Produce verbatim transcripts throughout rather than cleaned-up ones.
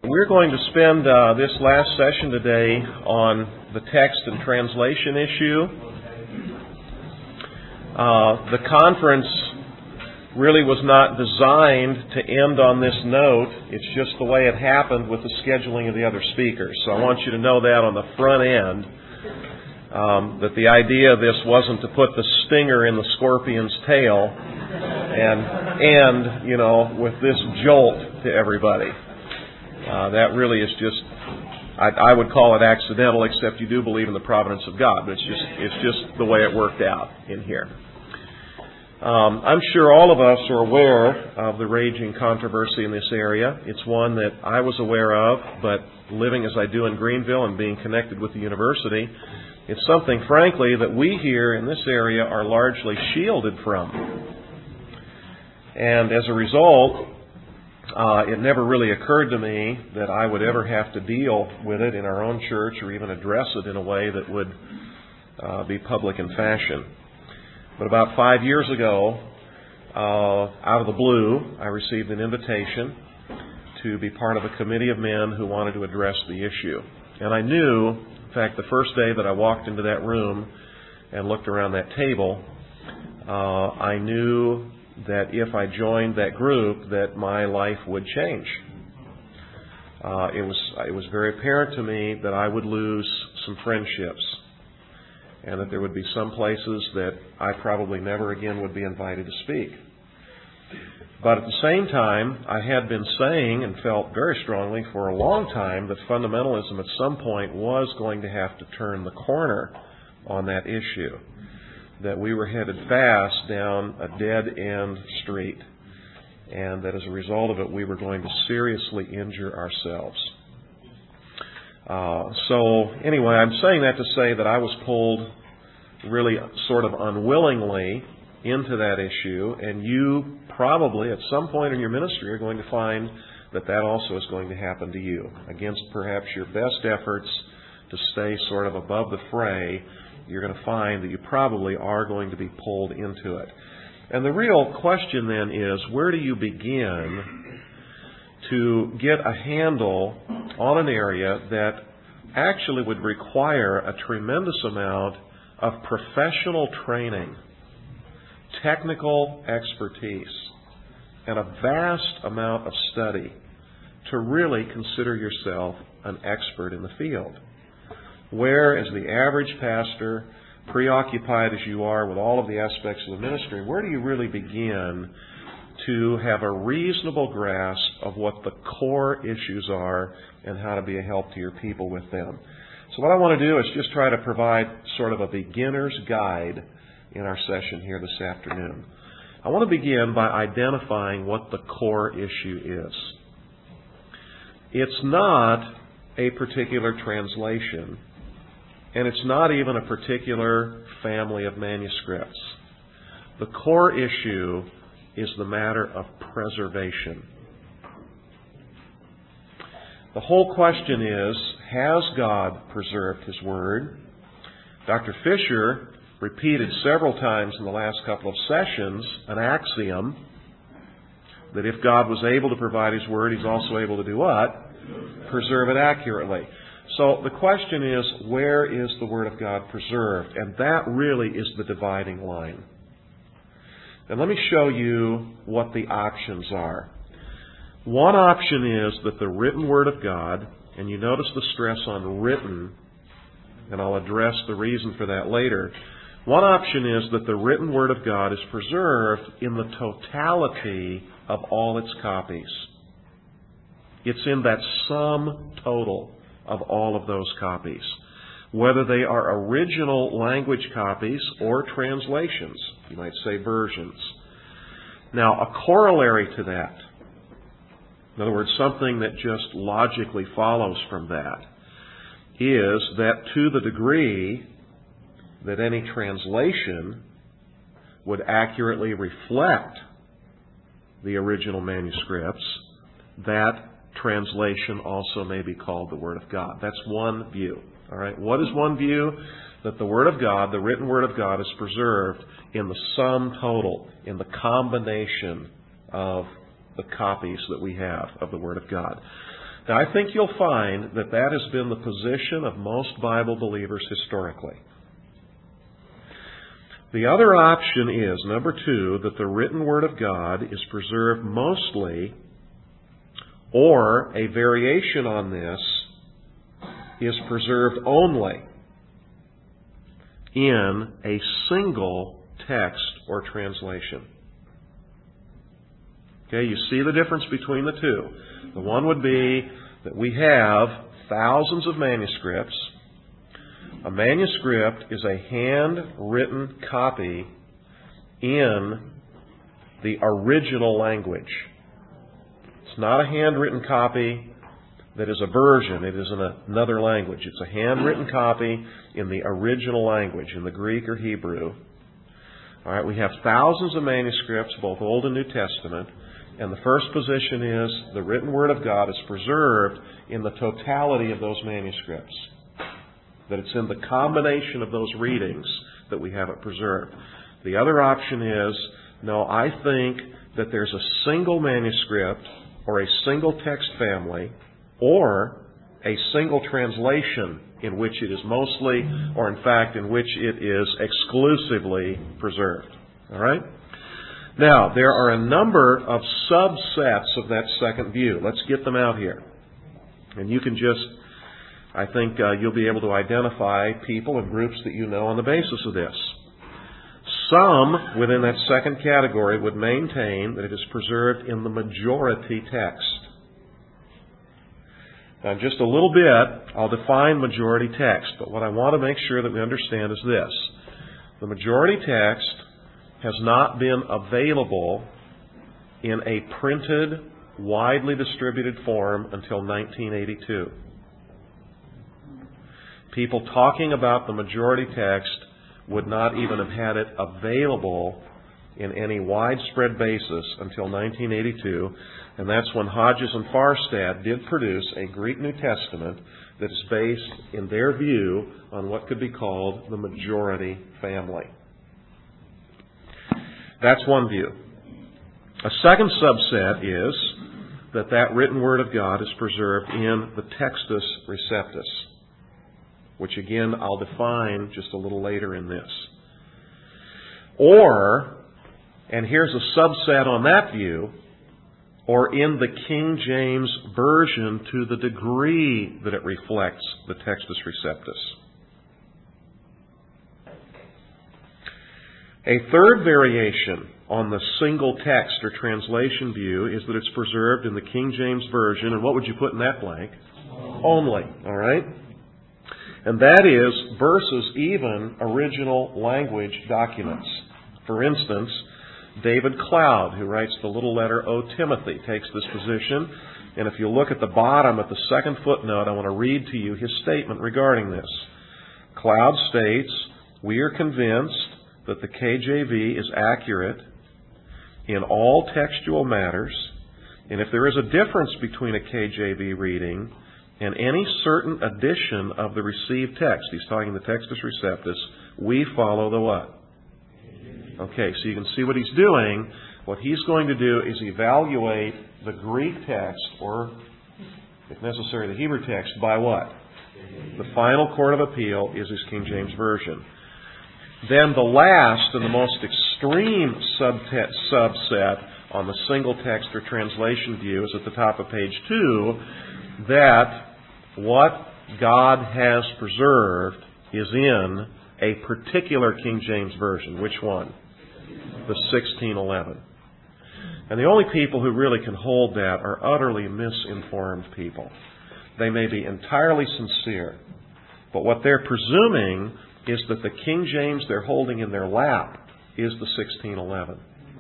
We're going to spend uh, this last session today on the text and translation issue. Uh, the conference really was not designed to end on this note. It's just the way it happened with the scheduling of the other speakers. So I want you to know that on the front end, um, that the idea of this wasn't to put the stinger in the scorpion's tail and end, you know, with this jolt to everybody. Uh, that really is just, I, I would call it accidental, except you do believe in the providence of God. But it's just, it's just the way it worked out in here. Um, I'm sure all of us are aware of the raging controversy in this area. It's one that I was aware of, but living as I do in Greenville and being connected with the university, it's something, frankly, that we here in this area are largely shielded from. And as a result, Uh, it never really occurred to me that I would ever have to deal with it in our own church or even address it in a way that would uh, be public in fashion. But about five years ago, uh, out of the blue, I received an invitation to be part of a committee of men who wanted to address the issue. And I knew, in fact, the first day that I walked into that room and looked around that table, uh, I knew that if I joined that group, that my life would change. Uh, it was it was very apparent to me that I would lose some friendships, and that there would be some places that I probably never again would be invited to speak. But at the same time, I had been saying and felt very strongly for a long time that fundamentalism at some point was going to have to turn the corner on that issue, that we were headed fast down a dead-end street, and that as a result of it, we were going to seriously injure ourselves. Uh, so anyway, I'm saying that to say that I was pulled really sort of unwillingly into that issue, and you probably at some point in your ministry are going to find that that also is going to happen to you, against perhaps your best efforts to stay sort of above the fray. You're going to find that you probably are going to be pulled into it. And the real question then is, where do you begin to get a handle on an area that actually would require a tremendous amount of professional training, technical expertise, and a vast amount of study to really consider yourself an expert in the field? Where, as the average pastor, preoccupied as you are with all of the aspects of the ministry, where do you really begin to have a reasonable grasp of what the core issues are and how to be a help to your people with them? So what I want to do is just try to provide sort of a beginner's guide in our session here this afternoon. I want to begin by identifying what the core issue is. It's not a particular translation, and it's not even a particular family of manuscripts. The core issue is the matter of preservation. The whole question is, has God preserved His Word? Doctor Fisher repeated several times in the last couple of sessions an axiom that if God was able to provide His Word, He's also able to do what? Preserve it accurately. So the question is, where is the Word of God preserved? And that really is the dividing line. And let me show you what the options are. One option is that the written Word of God, and you notice the stress on written, and I'll address the reason for that later. One option is that the written Word of God is preserved in the totality of all its copies. It's in that sum total of all of those copies, whether they are original language copies or translations. You might say versions. Now, a corollary to that, in other words, something that just logically follows from that, is that to the degree that any translation would accurately reflect the original manuscripts, that translation also may be called the Word of God. That's one view. All right. What is one view? That the Word of God, the written Word of God, is preserved in the sum total, in the combination of the copies that we have of the Word of God. Now, I think you'll find that that has been the position of most Bible believers historically. The other option is, number two, that the written Word of God is preserved mostly, or a variation on this is preserved only in a single text or translation. Okay, you see the difference between the two. The one would be that we have thousands of manuscripts. A manuscript is a handwritten copy in the original language. It's not a handwritten copy that is a version. It is in another language. It's a handwritten copy in the original language, in the Greek or Hebrew. All right, we have thousands of manuscripts, both Old and New Testament. And the first position is the written Word of God is preserved in the totality of those manuscripts. That it's in the combination of those readings that we have it preserved. The other option is, no, I think that there's a single manuscript or a single text family or a single translation in which it is mostly, or in fact, in which it is exclusively preserved. All right? Now, there are a number of subsets of that second view. Let's get them out here. And you can just, I think uh, you'll be able to identify people and groups that you know on the basis of this. Some within that second category would maintain that it is preserved in the majority text. Now, in just a little bit, I'll define majority text, but what I want to make sure that we understand is this. The majority text has not been available in a printed, widely distributed form until nineteen eighty-two. People talking about the majority text would not even have had it available in any widespread basis until nineteen eighty-two, and that's when Hodges and Farstad did produce a Greek New Testament that is based, in their view, on what could be called the majority family. That's one view. A second subset is that that written Word of God is preserved in the Textus Receptus, which again I'll define just a little later in this. Or, and here's a subset on that view, or in the King James Version to the degree that it reflects the Textus Receptus. A third variation on the single text or translation view is that it's preserved in the King James Version, and what would you put in that blank? Only, all right? And that is versus even original language documents. For instance, David Cloud, who writes the little letter O Timothy, takes this position. And if you look at the bottom, at the second footnote, I want to read to you his statement regarding this. Cloud states, "We are convinced that the K J V is accurate in all textual matters, and if there is a difference between a K J V reading and any certain addition of the received text," he's talking the Textus Receptus, "we follow the what?" Okay, so you can see what he's doing. What he's going to do is evaluate the Greek text, or, if necessary, the Hebrew text, by what? The final court of appeal is his King James Version. Then the last and the most extreme subtet, subset on the single text or translation view is at the top of page two, that what God has preserved is in a particular King James Version. Which one? The sixteen eleven. And the only people who really can hold that are utterly misinformed people. They may be entirely sincere, but what they're presuming is that the King James they're holding in their lap is the sixteen eleven.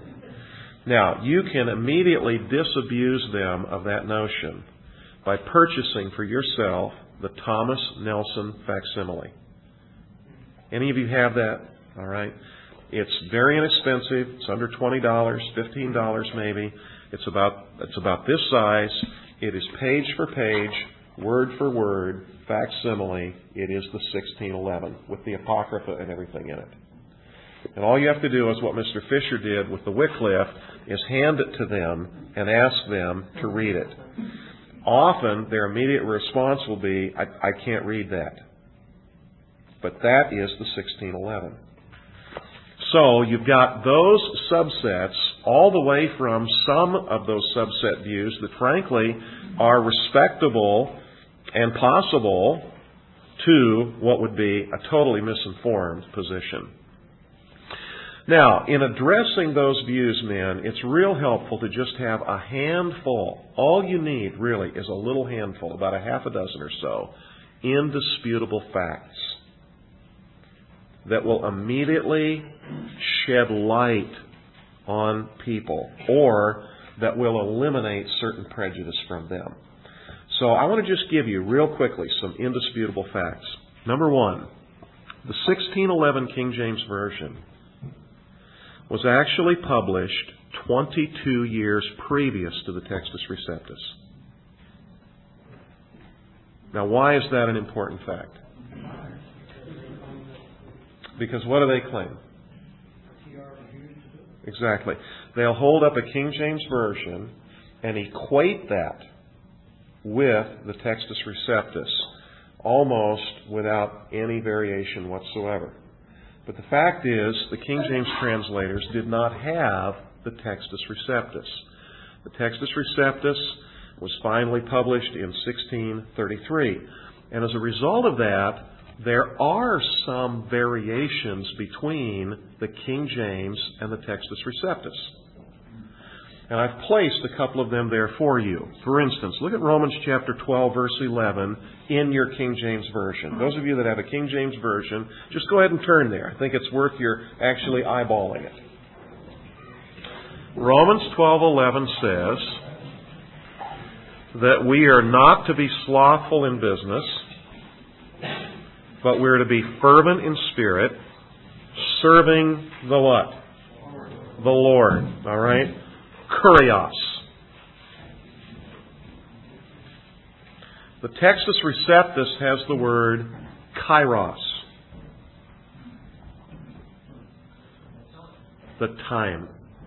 Now, you can immediately disabuse them of that notion by purchasing for yourself the Thomas Nelson facsimile. Any of you have that? All right. It's very inexpensive. It's under twenty dollars, fifteen dollars maybe. It's about, it's about this size. It is page for page, word for word, facsimile. It is the sixteen eleven with the Apocrypha and everything in it. And all you have to do is what Mister Fisher did with the Wycliffe, is hand it to them and ask them to read it. often their immediate response will be, I, I can't read that. But that is the sixteen eleven. So you've got those subsets all the way from some of those subset views that frankly are respectable and possible to what would be a totally misinformed position. Now, in addressing those views, men, it's real helpful to just have a handful. All you need, really, is a little handful, about a half a dozen or so, indisputable facts that will immediately shed light on people or that will eliminate certain prejudice from them. So I want to just give you real quickly some indisputable facts. Number one, the sixteen eleven King James Version was actually published twenty-two years previous to the Textus Receptus. Now, why is that an important fact? Because what do they claim? Exactly. They'll hold up a King James Version and equate that with the Textus Receptus, almost without any variation whatsoever. But the fact is, the King James translators did not have the Textus Receptus. The Textus Receptus was finally published in sixteen thirty-three. And as a result of that, there are some variations between the King James and the Textus Receptus. And I've placed a couple of them there for you. For instance, look at Romans chapter twelve, verse eleven in your King James Version. Those of you that have a King James Version, just go ahead and turn there. I think it's worth your actually eyeballing it. Romans twelve eleven says that we are not to be slothful in business, but we're to be fervent in spirit, serving the what? The Lord. All right? Kurios. The Textus Receptus has the word kairos. The time.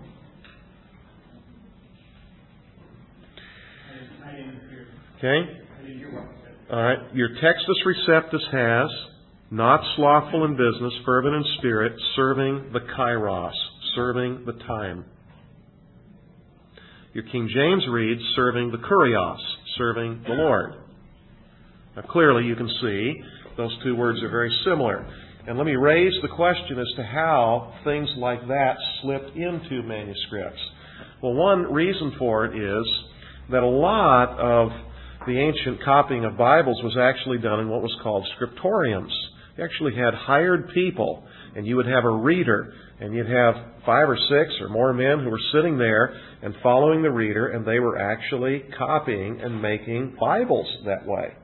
Okay? All right. Your Textus Receptus has not slothful in business, fervent in spirit, serving the kairos, serving the time. Your King James reads, serving the kurios, serving the Lord. Now clearly you can see those two words are very similar. And let me raise the question as to how things like that slipped into manuscripts. Well, one reason for it is that a lot of the ancient copying of Bibles was actually done in what was called scriptoriums. You actually had hired people, and you would have a reader, and you'd have five or six or more men who were sitting there and following the reader, and they were actually copying and making Bibles that way.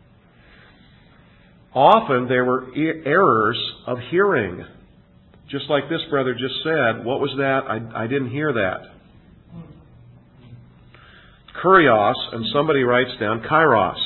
Often there were e- errors of hearing. Just like this brother just said, what was that? I, I didn't hear that. Kurios, and somebody writes down kairos.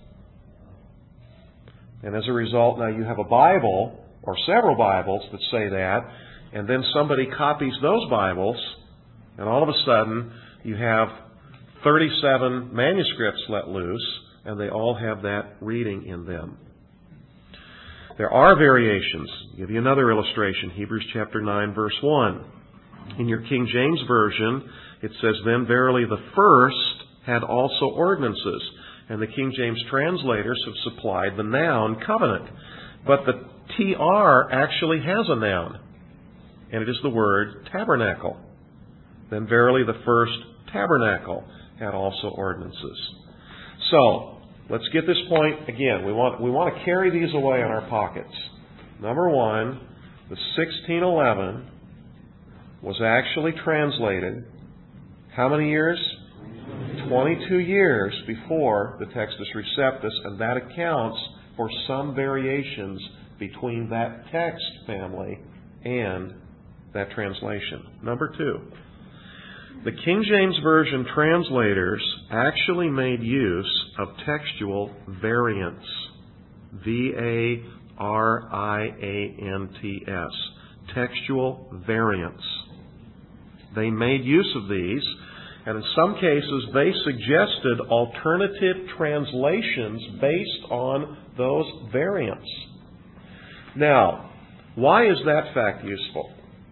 And as a result, now you have a Bible, or several Bibles that say that, and then somebody copies those Bibles, and all of a sudden you have thirty-seven manuscripts let loose, and they all have that reading in them. There are variations. I'll give you another illustration. Hebrews chapter nine, verse one. In your King James Version, it says, "Then verily the first had also ordinances." And the King James translators have supplied the noun covenant. But the T R actually has a noun. And it is the word tabernacle. Then verily the first tabernacle had also ordinances. So, let's get this point again. We want, we want to carry these away in our pockets. Number one, the sixteen eleven was actually translated how many years? twenty-two years before the Textus Receptus, and that accounts for some variations between that text family and that translation. Number two, the King James Version translators actually made use of textual variants. V A R I A N T S. Textual variants. They made use of these, And in some cases, they suggested alternative translations based on those variants. Now, why is that fact useful?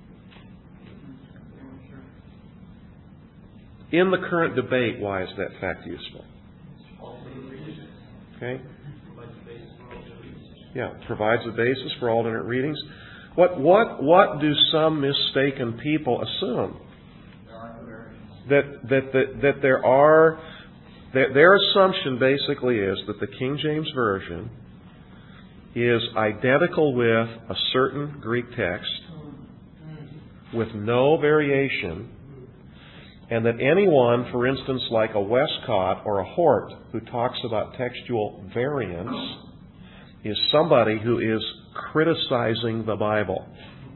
In the current debate, why is that fact useful? Okay? Yeah, provides a basis for alternate readings. What what what do some mistaken people assume? That that that, that there are that their assumption basically is that the King James Version is identical with a certain Greek text with no variation, and that anyone, for instance, like a Westcott or a Hort, who talks about textual variance, is somebody who is criticizing the Bible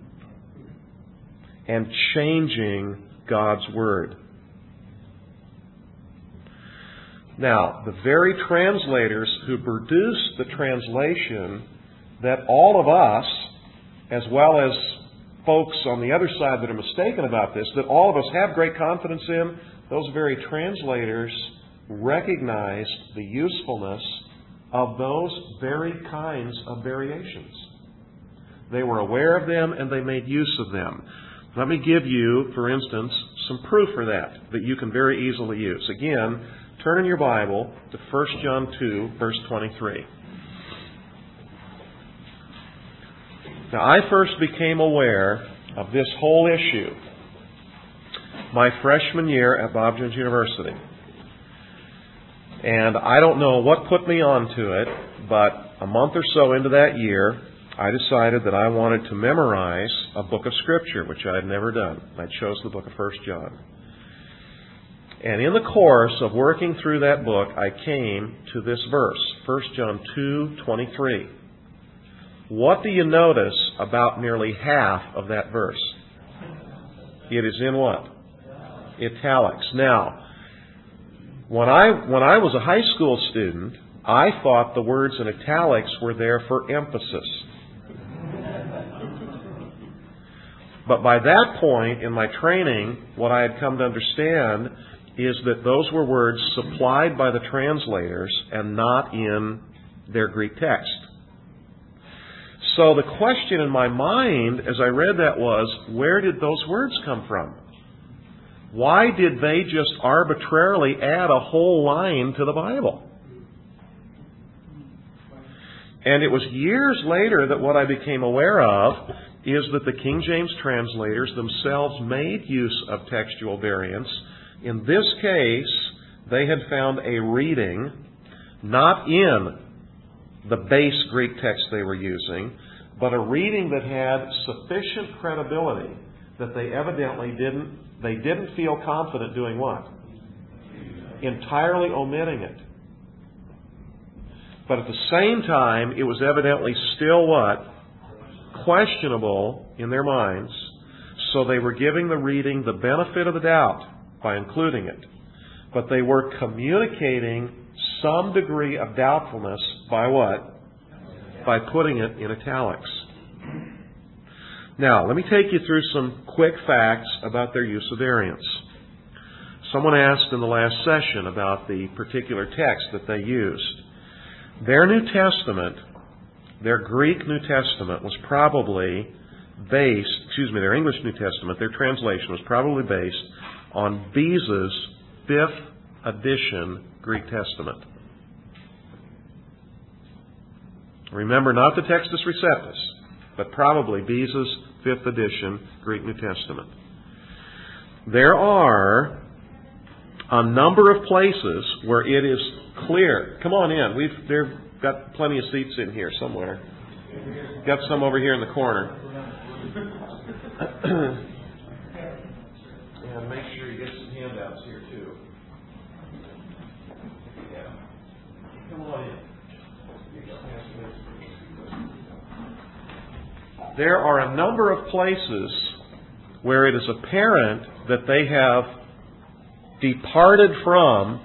and changing God's Word. Now, the very translators who produced the translation that all of us, as well as folks on the other side that are mistaken about this, that all of us have great confidence in, those very translators recognized the usefulness of those very kinds of variations. They were aware of them and they made use of them. Let me give you, for instance, some proof for that, that you can very easily use. Again, turn in your Bible to First John two, verse twenty-three. Now, I first became aware of this whole issue my freshman year at Bob Jones University. And I don't know what put me onto it, but a month or so into that year, I decided that I wanted to memorize a book of Scripture, which I had never done. I chose the book of First John. And in the course of working through that book, I came to this verse, First John two twenty-three. What do you notice about nearly half of that verse? It is in what? Italics. Now, when I when I was a high school student, I thought the words in italics were there for emphasis. But by that point in my training, what I had come to understand is that those were words supplied by the translators and not in their Greek text. So the question in my mind as I read that was, where did those words come from? Why did they just arbitrarily add a whole line to the Bible? And it was years later that what I became aware of is that the King James translators themselves made use of textual variants. In this case, they had found a reading not in the base Greek text they were using, but a reading that had sufficient credibility that they evidently didn't they didn't feel confident doing what? Entirely omitting it. But at the same time, it was evidently still what? Questionable in their minds. So they were giving the reading the benefit of the doubt by including it. But they were communicating some degree of doubtfulness by what? By putting it in italics. Now, let me take you through some quick facts about their use of variants. Someone asked in the last session about the particular text that they used. Their New Testament, their Greek New Testament, was probably based, excuse me, their English New Testament, their translation was probably based on Beza's fifth edition Greek Testament. Remember, not the Textus Receptus, but probably Beza's fifth edition Greek New Testament. There are a number of places where it is clear. Come on in. We've they've got plenty of seats in here somewhere. Got some over here in the corner. And make sure you get some handouts here too. Yeah. Come on in. There are a number of places where it is apparent that they have departed from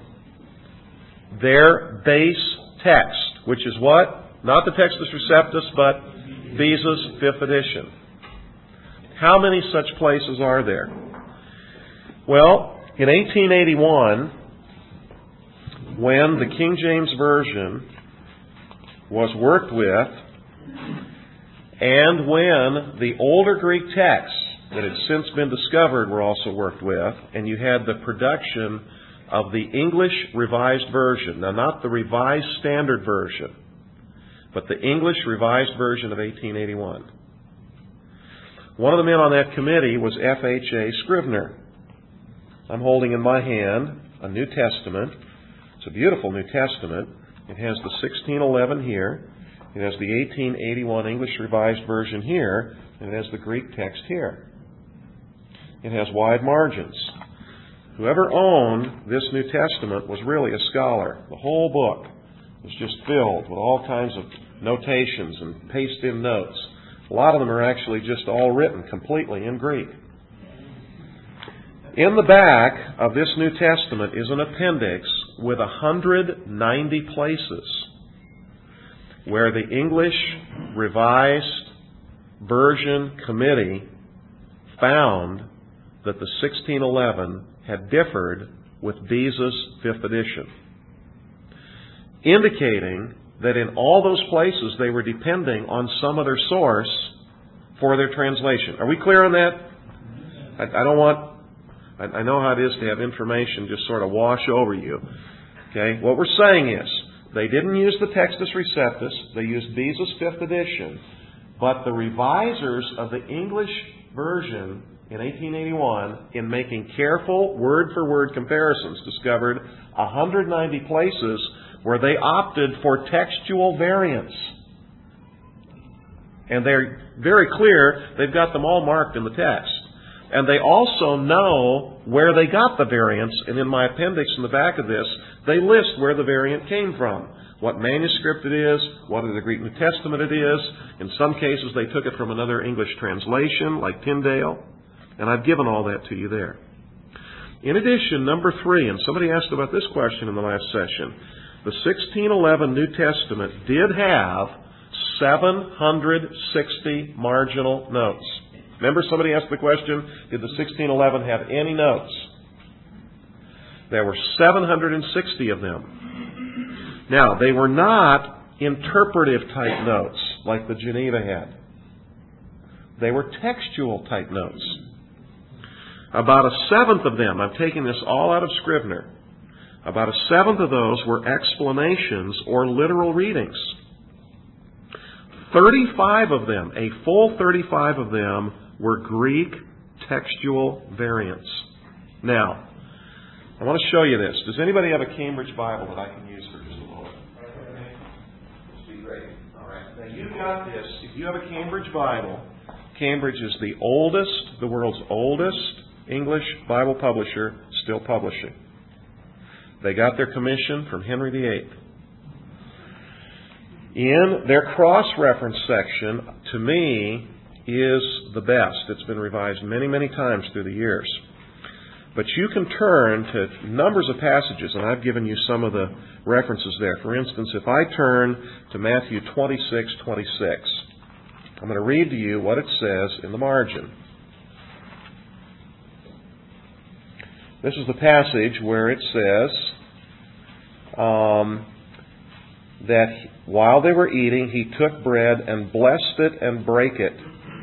their base text, which is what? Not the Textus Receptus, but Beza's fifth edition. How many such places are there? Well, In eighteen eighty-one, when the King James Version was worked with, and when the older Greek texts that had since been discovered were also worked with, and you had the production of the English Revised Version. Now, not the Revised Standard Version, but the English Revised Version of eighteen eighty-one. One of the men on that committee was F H A Scrivener. I'm holding in my hand a New Testament. It's a beautiful New Testament. It has the sixteen eleven here. It has the eighteen eighty-one English Revised Version here, and it has the Greek text here. It has wide margins. Whoever owned this New Testament was really a scholar. The whole book was just filled with all kinds of notations and paste-in notes. A lot of them are actually just all written completely in Greek. In the back of this New Testament is an appendix with one hundred ninety places where the English Revised Version Committee found that the sixteen eleven had differed with Beza's fifth edition, indicating that in all those places they were depending on some other source for their translation. Are we clear on that? I, I don't want, I, I know how it is to have information just sort of wash over you. Okay? What we're saying is, they didn't use the Textus Receptus, they used Beza's fifth edition, but the revisers of the English version in eighteen eighty-one, in making careful word-for-word comparisons, discovered one hundred ninety places where they opted for textual variants. And they're very clear, they've got them all marked in the text. And they also know where they got the variants, and in my appendix in the back of this, they list where the variant came from, what manuscript it is, what of the Greek New Testament it is. In some cases, they took it from another English translation, like Tyndale. And I've given all that to you there. In addition, number three, and somebody asked about this question in the last session, the sixteen eleven New Testament did have seven hundred sixty marginal notes. Remember, somebody asked the question, did the sixteen eleven have any notes? There were seven hundred sixty of them. Now, they were not interpretive type notes like the Geneva had. They were textual type notes. About a seventh of them, I'm taking this all out of Scrivener, about a seventh of those were explanations or literal readings. thirty-five of them, a full thirty-five of them, were Greek textual variants. Now, I want to show you this. Does anybody have a Cambridge Bible that I can use for just a moment? This would be great. All right. Now, you've got this. If you have a Cambridge Bible, Cambridge is the oldest, the world's oldest English Bible publisher still publishing. They got their commission from Henry the Eighth. In their cross-reference section, to me, is the best. It's been revised many, many times through the years. But you can turn to numbers of passages, and I've given you some of the references there. For instance, if I turn to Matthew twenty-six twenty-six, I'm going to read to you what it says in the margin. This is the passage where it says um, that while they were eating, he took bread and blessed it and brake it.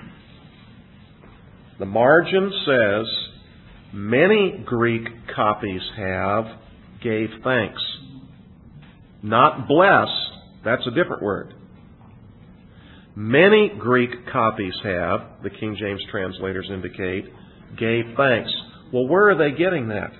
The margin says, many Greek copies have, gave thanks. Not blessed, that's a different word. Many Greek copies have, the King James translators indicate, gave thanks. Well, where are they getting that?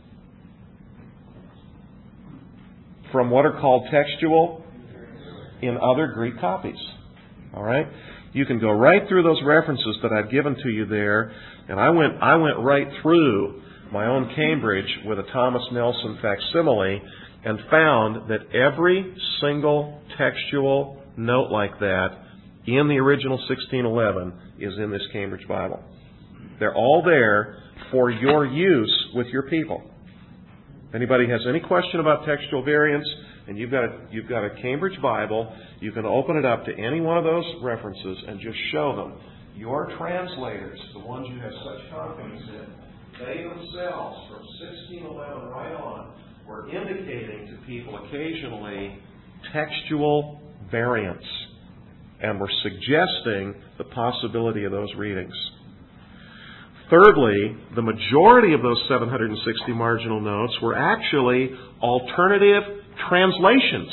From what are called textual in other Greek copies. All right? You can go right through those references that I've given to you there, and I went I went right through my own Cambridge with a Thomas Nelson facsimile and found that every single textual note like that in the original sixteen eleven is in this Cambridge Bible. They're all there for your use with your people. If anybody has any question about textual variants, and you've got a, you've got a Cambridge Bible, you can open it up to any one of those references and just show them. Your translators, the ones you have such confidence in, they themselves, from sixteen eleven right on, were indicating to people occasionally textual variants and were suggesting the possibility of those readings. Thirdly, the majority of those seven hundred sixty marginal notes were actually alternative translations.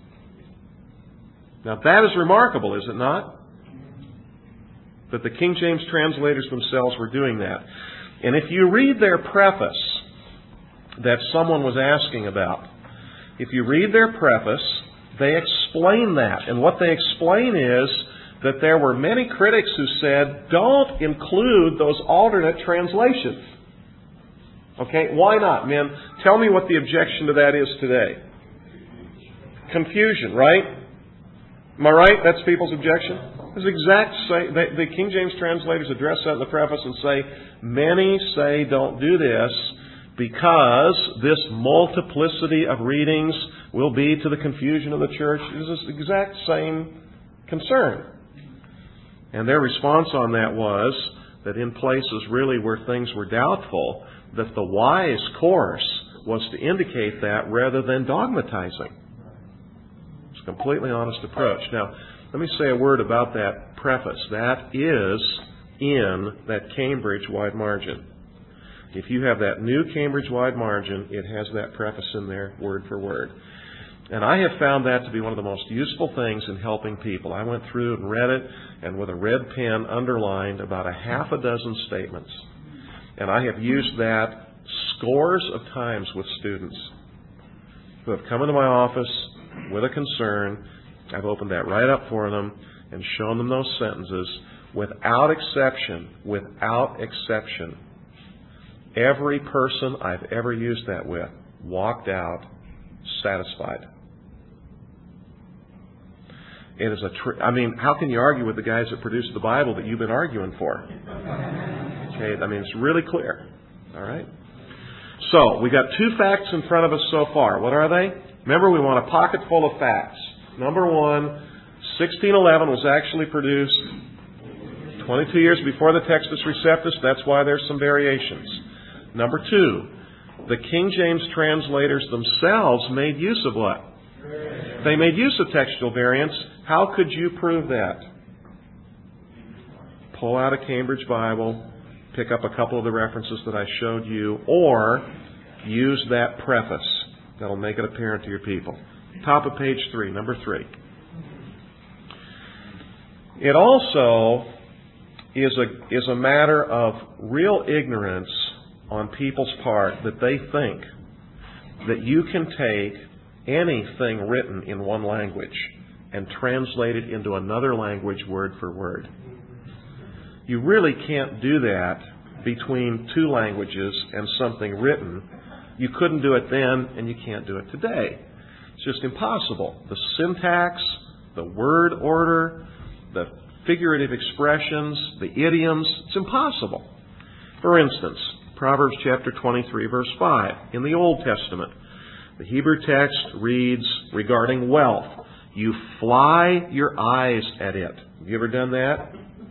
Now that is remarkable, is it not? That the King James translators themselves were doing that. And if you read their preface that someone was asking about, if you read their preface, they explain that. And what they explain is that there were many critics who said, don't include those alternate translations. Okay, why not, men? Tell me what the objection to that is today. Confusion, right? Am I right? That's people's objection? It's exact same. The King James translators address that in the preface and say, many say don't do this because this multiplicity of readings will be to the confusion of the church. It's the exact same concern. And their response on that was that in places really where things were doubtful, that the wise course was to indicate that rather than dogmatizing. It's a completely honest approach. Now, let me say a word about that preface. That is in that Cambridge Wide Margin. If you have that new Cambridge Wide Margin, it has that preface in there, word for word. And I have found that to be one of the most useful things in helping people. I went through and read it, and with a red pen underlined about a half a dozen statements. And I have used that scores of times with students who have come into my office with a concern. I've opened that right up for them and shown them those sentences without exception, without exception. Every person I've ever used that with walked out satisfied. It is a tr- I mean, how can you argue with the guys that produced the Bible that you've been arguing for? Okay, I mean, it's really clear. All right? So, we got two facts in front of us so far. What are they? Remember, we want a pocket full of facts. Number one, sixteen eleven was actually produced twenty-two years before the Textus Receptus. That's why there's some variations. Number two, the King James translators themselves made use of what? They made use of textual variants. How could you prove that? Pull out a Cambridge Bible, pick up a couple of the references that I showed you, or use that preface. That'll make it apparent to your people. Top of page three, number three. It also is a, is a matter of real ignorance on people's part that they think that you can take anything written in one language and translate it into another language word for word. You really can't do that between two languages and something written. You couldn't do it then, and you can't do it today. It's just impossible. The syntax, the word order, the figurative expressions, the idioms, it's impossible. For instance, Proverbs chapter twenty-three, verse five, in the Old Testament, the Hebrew text reads regarding wealth, you fly your eyes at it. Have you ever done that?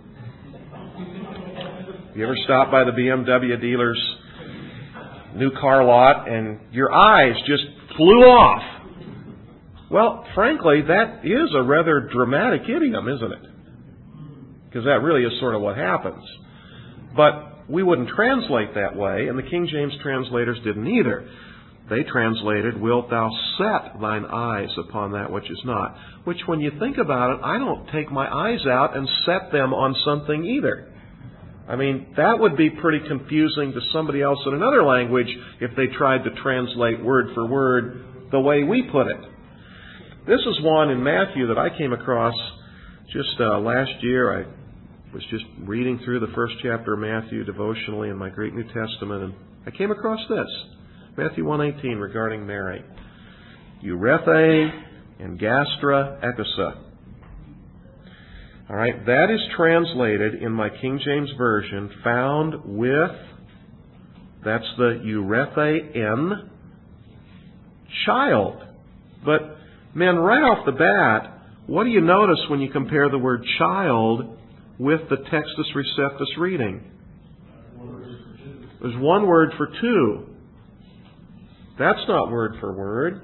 Have you ever stopped by the B M W dealer's new car lot and your eyes just flew off? Well, frankly, that is a rather dramatic idiom, isn't it? Because that really is sort of what happens. But we wouldn't translate that way, and the King James translators didn't either. They translated, wilt thou set thine eyes upon that which is not. Which, when you think about it, I don't take my eyes out and set them on something either. I mean, that would be pretty confusing to somebody else in another language if they tried to translate word for word the way we put it. This is one in Matthew that I came across just uh, last year. I was just reading through the first chapter of Matthew devotionally in my Greek New Testament, and I came across this. Matthew one eighteen regarding Mary. Eurethe and gastra ekousa. All right, that is translated in my King James Version, found with, that's the Eurethe in child. But, men, right off the bat, what do you notice when you compare the word child with the Textus Receptus reading? There's one word for two. That's not word for word.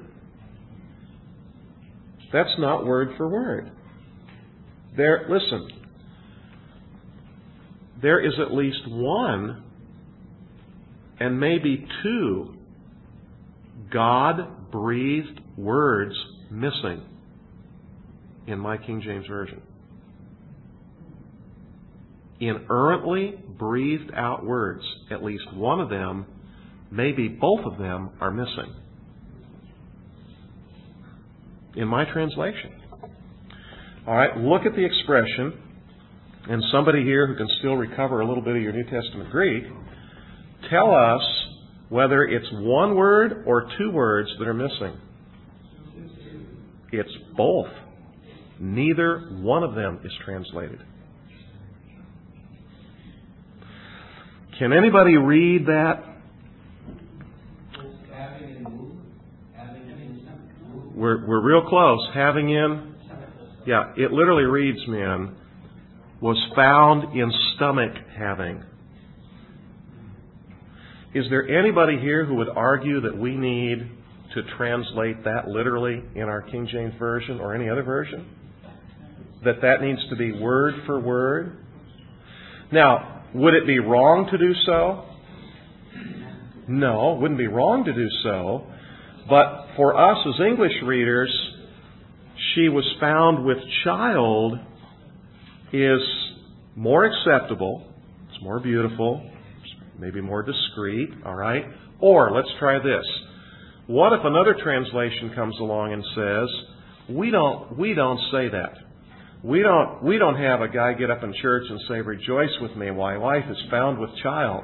That's not word for word. There, listen. There is at least one and maybe two God-breathed words missing in my King James Version. Inerrantly breathed out words. At least one of them, maybe both of them, are missing in my translation. All right, look at the expression. And somebody here who can still recover a little bit of your New Testament Greek, tell us whether it's one word or two words that are missing. It's both. Neither one of them is translated. Can anybody read that? We're, we're real close. Having in, yeah, it literally reads, men, was found in stomach having. Is there anybody here who would argue that we need to translate that literally in our King James Version or any other version? That that needs to be word for word? Now, would it be wrong to do so? No, it wouldn't be wrong to do so. But for us as English readers, she was found with child is more acceptable, it's more beautiful, it's maybe more discreet, all right? Or, let's try this. What if another translation comes along and says, we don't we don't say that. We don't we don't have a guy get up in church and say, rejoice with me, my wife is found with child.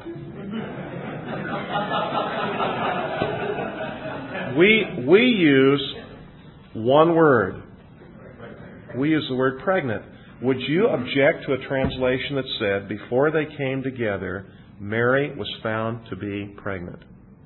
we we use one word. We use the word pregnant. Would you object to a translation that said, before they came together, Mary was found to be pregnant?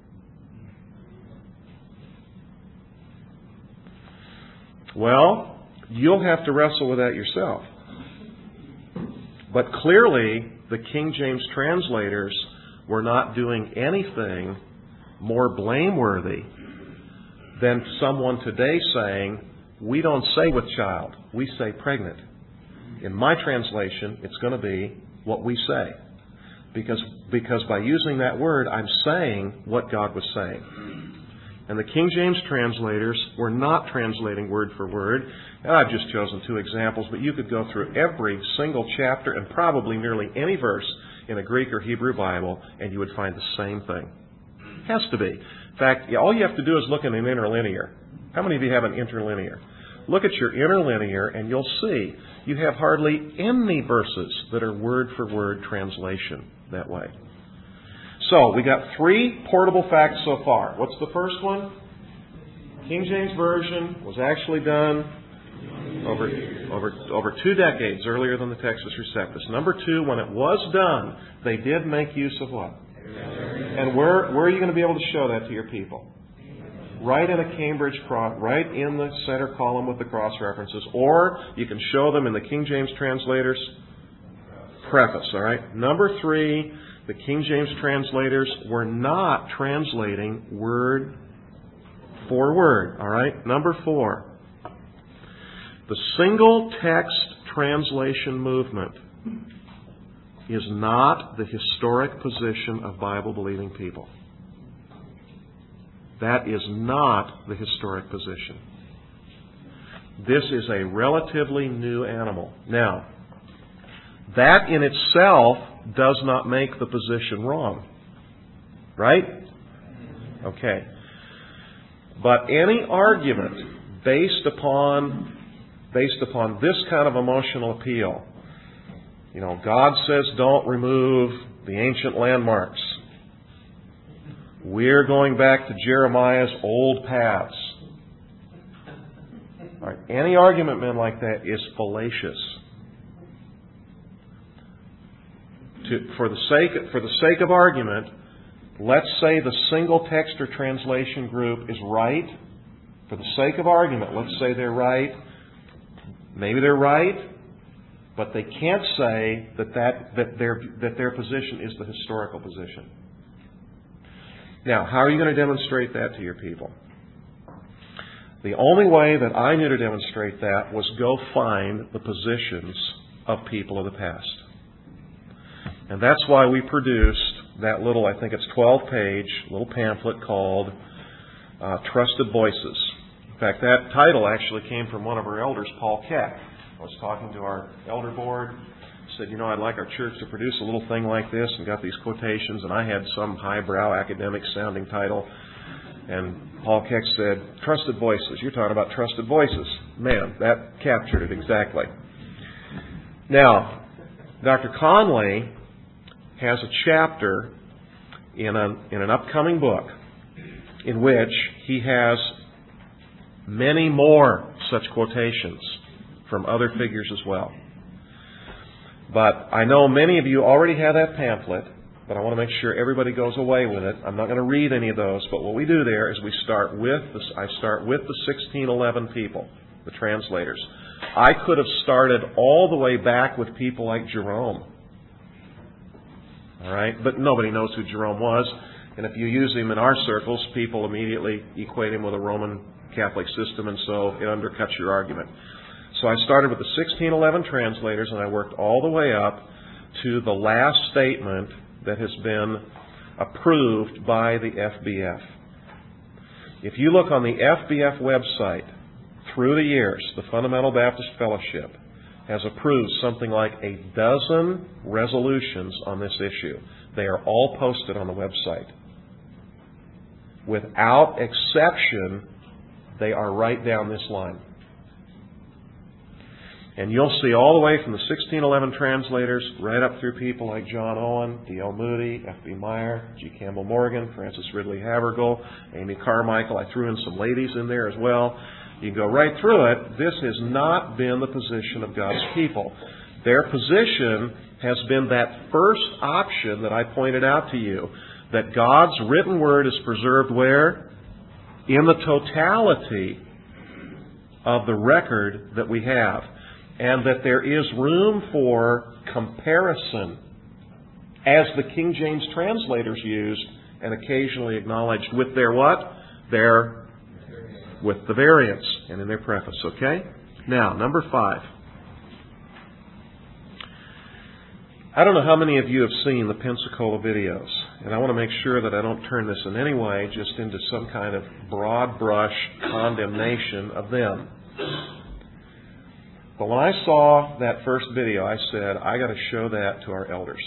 Well, you'll have to wrestle with that yourself. But clearly, the King James translators were not doing anything more blameworthy than someone today saying, we don't say with child, we say pregnant. In my translation, it's going to be what we say. Because, because by using that word, I'm saying what God was saying. And the King James translators were not translating word for word. And I've just chosen two examples, but you could go through every single chapter and probably nearly any verse in a Greek or Hebrew Bible, and you would find the same thing. It has to be. In fact, all you have to do is look in an interlinear. How many of you have an interlinear? Look at your interlinear and you'll see you have hardly any verses that are word for word translation that way. So, we got three portable facts so far. What's the first one? King James Version was actually done over, over, over two decades earlier than the Textus Receptus. Number two, when it was done, they did make use of what? And where, where are you going to be able to show that to your people? Right in a Cambridge cross, right in the center column with the cross references, or you can show them in the King James translators preface, all right? Number three, the King James translators were not translating word for word, all right? Number four, the single text translation movement is not the historic position of Bible-believing people. That is not the historic position. This is a relatively new animal. Now, that in itself does not make the position wrong. Right? Okay. But any argument based upon based upon this kind of emotional appeal, you know, God says don't remove the ancient landmarks. We're going back to Jeremiah's old paths. All right. Any argument, men, like that is fallacious. To, for the sake for the sake of argument, let's say the single text or translation group is right. For the sake of argument, let's say they're right. Maybe they're right, but they can't say that that that their that their position is the historical position. Now, how are you going to demonstrate that to your people? The only way that I knew to demonstrate that was go find the positions of people of the past. And that's why we produced that little, I think it's twelve-page little pamphlet called uh, Trusted Voices. In fact, that title actually came from one of our elders, Paul Keck. I was talking to our elder board, said, you know, I'd like our church to produce a little thing like this, and got these quotations, and I had some highbrow academic-sounding title. And Paul Keck said, Trusted Voices. You're talking about Trusted Voices. Man, that captured it exactly. Now, Doctor Conley has a chapter in, a, in an upcoming book in which he has many more such quotations from other figures as well. But I know many of you already have that pamphlet, but I want to make sure everybody goes away with it. I'm not going to read any of those, but what we do there is we start with, the, I start with the sixteen eleven people, the translators. I could have started all the way back with people like Jerome. All right? But nobody knows who Jerome was. And if you use him in our circles, people immediately equate him with a Roman Catholic system, and so it undercuts your argument. So I started with the sixteen eleven translators, and I worked all the way up to the last statement that has been approved by the F B F. If you look on the F B F website, through the years, the Fundamental Baptist Fellowship has approved something like a dozen resolutions on this issue. They are all posted on the website. Without exception, they are right down this line. And you'll see all the way from the sixteen eleven translators right up through people like John Owen, D L Moody, F B Meyer, G. Campbell Morgan, Francis Ridley Havergal, Amy Carmichael. I threw in some ladies in there as well. You go right through it. This has not been the position of God's people. Their position has been that first option that I pointed out to you, that God's written word is preserved where? In the totality of the record that we have. And that there is room for comparison, as the King James translators used and occasionally acknowledged with their what? Their, with the variants and in their preface, okay? Now, number five. I don't know how many of you have seen the Pensacola videos, and I want to make sure that I don't turn this in any way just into some kind of broad brush condemnation of them. But when I saw that first video, I said, I got to show that to our elders.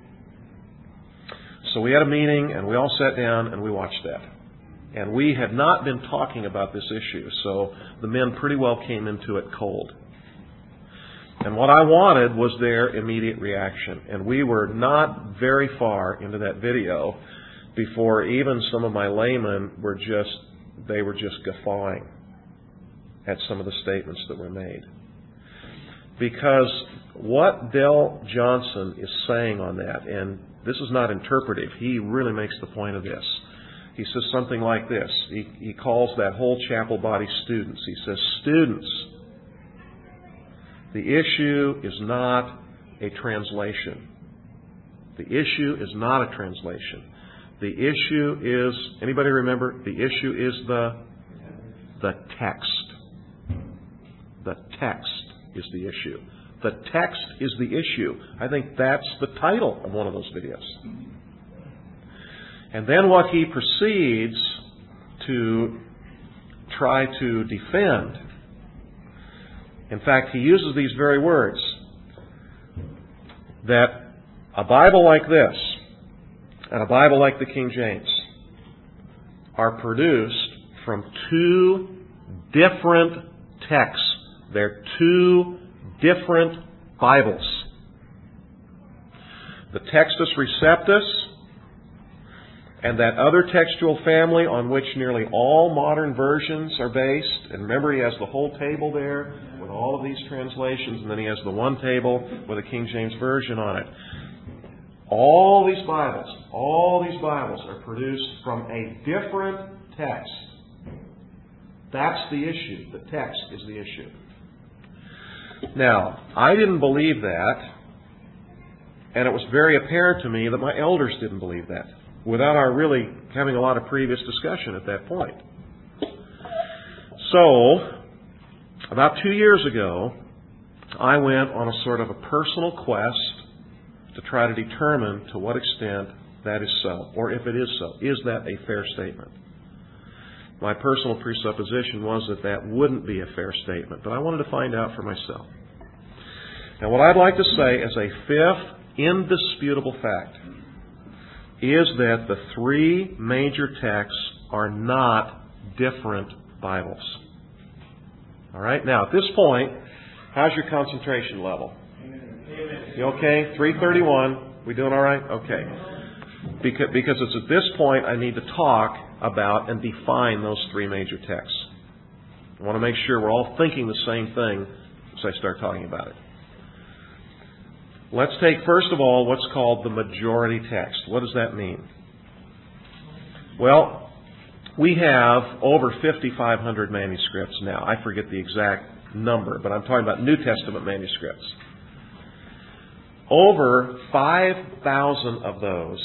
So we had a meeting, and we all sat down, and we watched that. And we had not been talking about this issue, so the men pretty well came into it cold. And what I wanted was their immediate reaction. And we were not very far into that video before even some of my laymen were just, they were just guffawing at some of the statements that were made. Because what Dell Johnson is saying on that, and this is not interpretive, he really makes the point of this. He says something like this. He, he calls that whole chapel body students. He says, students, the issue is not a translation. The issue is not a translation. The issue is, anybody remember? The issue is the, the text. The text is the issue. The text is the issue. I think that's the title of one of those videos. And then what he proceeds to try to defend, in fact, he uses these very words, that a Bible like this and a Bible like the King James are produced from two different texts. They're two different Bibles. The Textus Receptus and that other textual family on which nearly all modern versions are based. And remember, he has the whole table there with all of these translations, and then he has the one table with a King James Version on it. All these Bibles, all these Bibles are produced from a different text. That's the issue. The text is the issue. Now, I didn't believe that, and it was very apparent to me that my elders didn't believe that. without our really having a lot of previous discussion at that point. So, about two years ago, I went on a sort of a personal quest to try to determine to what extent that is so, or if it is so. Is that a fair statement? My personal presupposition was that that wouldn't be a fair statement, but I wanted to find out for myself. Now, what I'd like to say as a fifth indisputable fact is that the three major texts are not different Bibles. All right? Now, at this point, how's your concentration level? You okay? three thirty-one. We doing all right? Okay. Because, because it's at this point I need to talk about and define those three major texts. I want to make sure we're all thinking the same thing as I start talking about it. Let's take, first of all, what's called the majority text. What does that mean? Well, we have over fifty-five hundred manuscripts now. I forget the exact number, but I'm talking about New Testament manuscripts. Over five thousand of those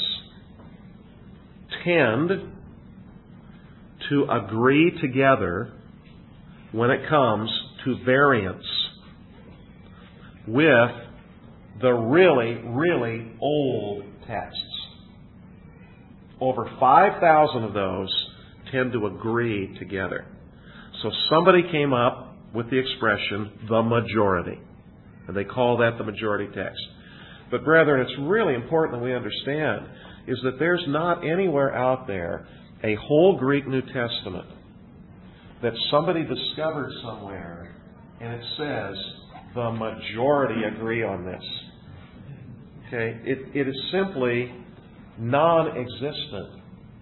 tend to agree together when it comes to variants with the really, really old texts. Over five thousand of those tend to agree together. So somebody came up with the expression, the majority. And they call that the majority text. But brethren, it's really important that we understand is that there's not anywhere out there a whole Greek New Testament that somebody discovered somewhere and it says the majority agree on this. Okay? It, it is simply non-existent.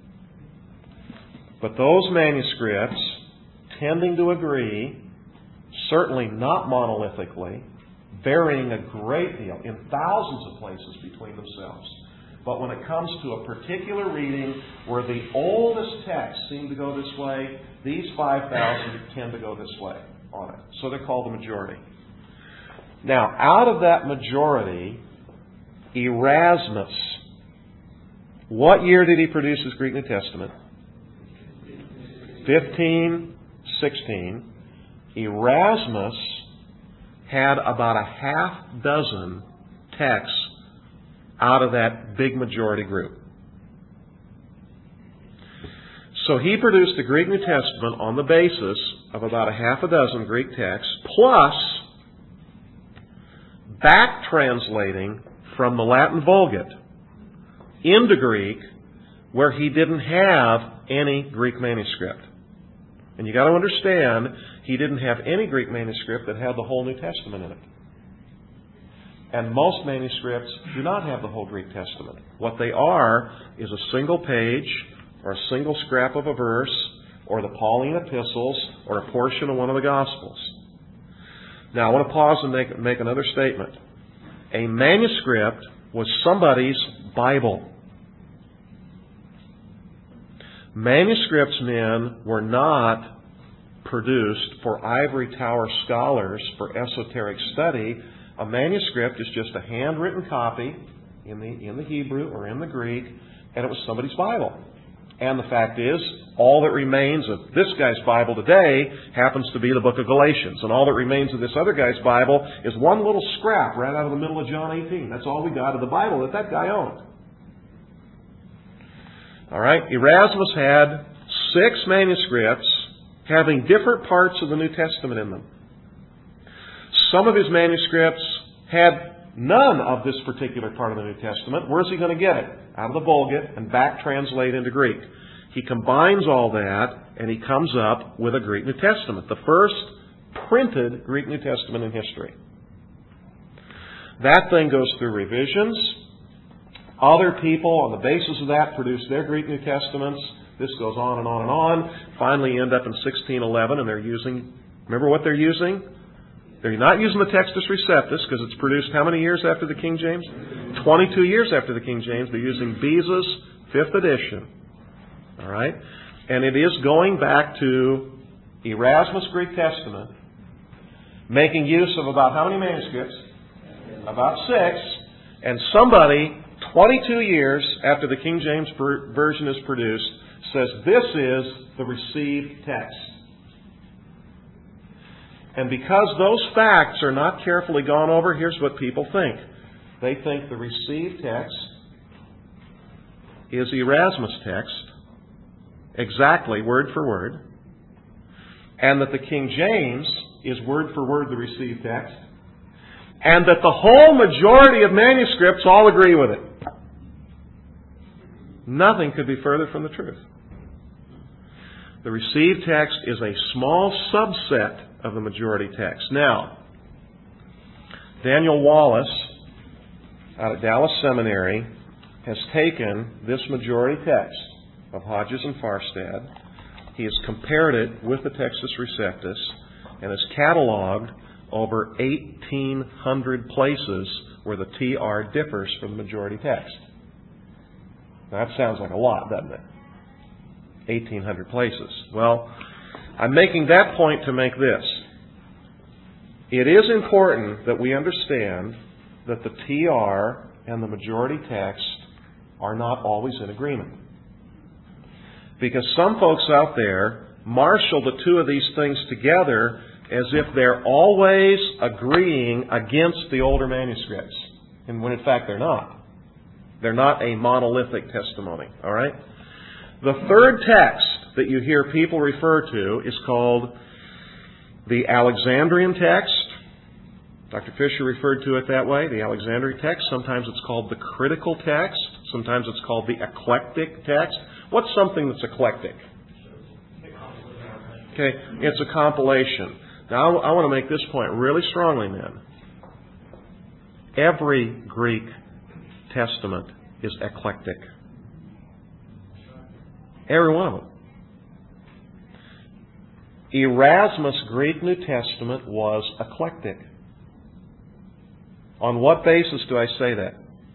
But those manuscripts tending to agree, certainly not monolithically, varying a great deal in thousands of places between themselves. But when it comes to a particular reading where the oldest texts seem to go this way, these five thousand tend to go this way on it. So they're called the majority. Now, out of that majority, Erasmus, what year did he produce his Greek New Testament? fifteen sixteen. Erasmus had about a half dozen texts out of that big majority group. So he produced the Greek New Testament on the basis of about a half a dozen Greek texts, plus back translating from the Latin Vulgate into Greek where he didn't have any Greek manuscript. And you got to understand, he didn't have any Greek manuscript that had the whole New Testament in it. And most manuscripts do not have the whole Greek Testament. What they are is a single page or a single scrap of a verse or the Pauline epistles or a portion of one of the Gospels. Now, I want to pause and make, make another statement. A manuscript was somebody's Bible. Manuscripts, men, were not produced for ivory tower scholars for esoteric study. A manuscript is just a handwritten copy in the in the Hebrew or in the Greek, and it was somebody's Bible. And the fact is, all that remains of this guy's Bible today happens to be the book of Galatians. And all that remains of this other guy's Bible is one little scrap right out of the middle of John eighteen. That's all we got of the Bible that that guy owned. All right, Erasmus had six manuscripts having different parts of the New Testament in them. Some of his manuscripts had none of this particular part of the New Testament. Where's he going to get it? Out of the Vulgate and back translate into Greek. He combines all that and he comes up with a Greek New Testament, the first printed Greek New Testament in history. That thing goes through revisions. Other people, on the basis of that, produce their Greek New Testaments. This goes on and on and on. Finally, you end up in sixteen eleven, and they're using, remember what they're using? They're not using the Textus Receptus, because it's produced how many years after the King James? twenty-two years after the King James. They're using Beza's fifth edition. All right? And it is going back to Erasmus' Greek Testament, making use of about how many manuscripts? About six. And somebody twenty-two years after the King James Version is produced, says this is the received text. And because those facts are not carefully gone over, here's what people think. They think the received text is Erasmus' text, exactly word for word, and that the King James is word for word the received text, and that the whole majority of manuscripts all agree with it. Nothing could be further from the truth. The received text is a small subset of the majority text. Now, Daniel Wallace, out at Dallas Seminary, has taken this majority text of Hodges and Farstad. He has compared it with the Textus Receptus and has cataloged over eighteen hundred places where the T R differs from the majority text. Now, that sounds like a lot, doesn't it? eighteen hundred places. Well, I'm making that point to make this. It is important that we understand that the T R and the majority text are not always in agreement. Because some folks out there marshal the two of these things together as if they're always agreeing against the older manuscripts. And when in fact they're not. They're not a monolithic testimony. All right? The third text that you hear people refer to is called the Alexandrian text. Doctor Fisher referred to it that way, the Alexandrian text. Sometimes it's called the critical text. Sometimes it's called the eclectic text. What's something that's eclectic? Okay, it's a compilation. Now, I want to make this point really strongly, men. Every Greek Testament is eclectic. Every one of them. Erasmus' Greek New Testament was eclectic. On what basis do I say that?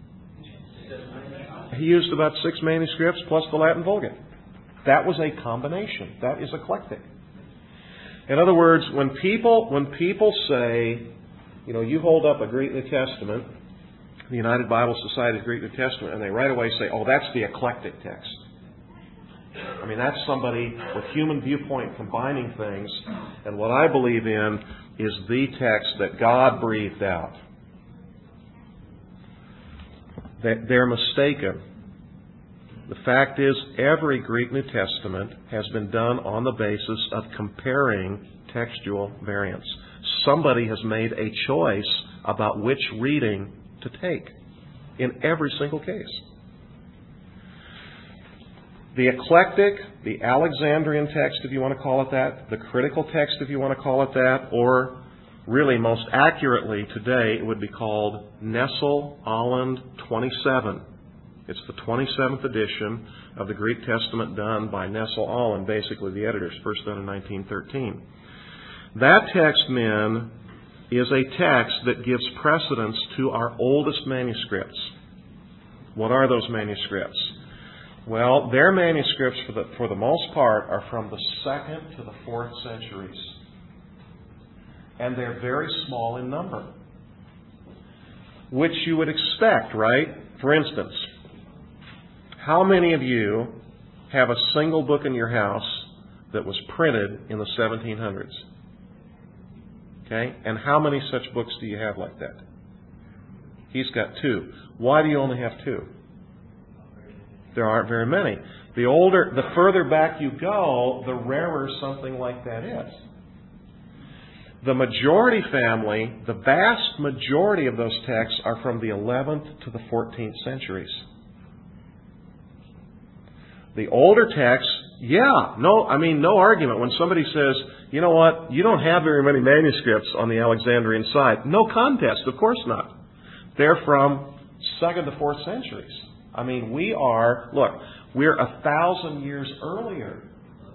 He used about six manuscripts plus the Latin Vulgate. That was a combination. That is eclectic. In other words, when people when people say, you know, you hold up a Greek New Testament, the United Bible Society's Greek New Testament, and they right away say, oh, that's the eclectic text. I mean, that's somebody with human viewpoint combining things, and what I believe in is the text that God breathed out. They're mistaken. The fact is, every Greek New Testament has been done on the basis of comparing textual variants. Somebody has made a choice about which reading to take in every single case. The eclectic, the Alexandrian text, if you want to call it that, the critical text, if you want to call it that, or really most accurately today, it would be called Nestle-Aland twenty-seven. It's the twenty-seventh edition of the Greek Testament done by Nestle-Aland, basically the editors, first done in nineteen thirteen. That text, men, is a text that gives precedence to our oldest manuscripts. What are those manuscripts? Well, their manuscripts, for the, for the most part, are from the second to the fourth centuries. And they're very small in number. Which you would expect, right? For instance, how many of you have a single book in your house that was printed in the seventeen hundreds? Okay? And how many such books do you have like that? He's got two. Why do you only have two? There aren't very many. The older, the further back you go, the rarer something like that is. The majority family, the vast majority of those texts are from the eleventh to the fourteenth centuries. The older texts, yeah, no, I mean, no argument. When somebody says, you know what, you don't have very many manuscripts on the Alexandrian side. No contest, of course not. They're from second to fourth centuries. I mean, we are, look, we're a thousand years earlier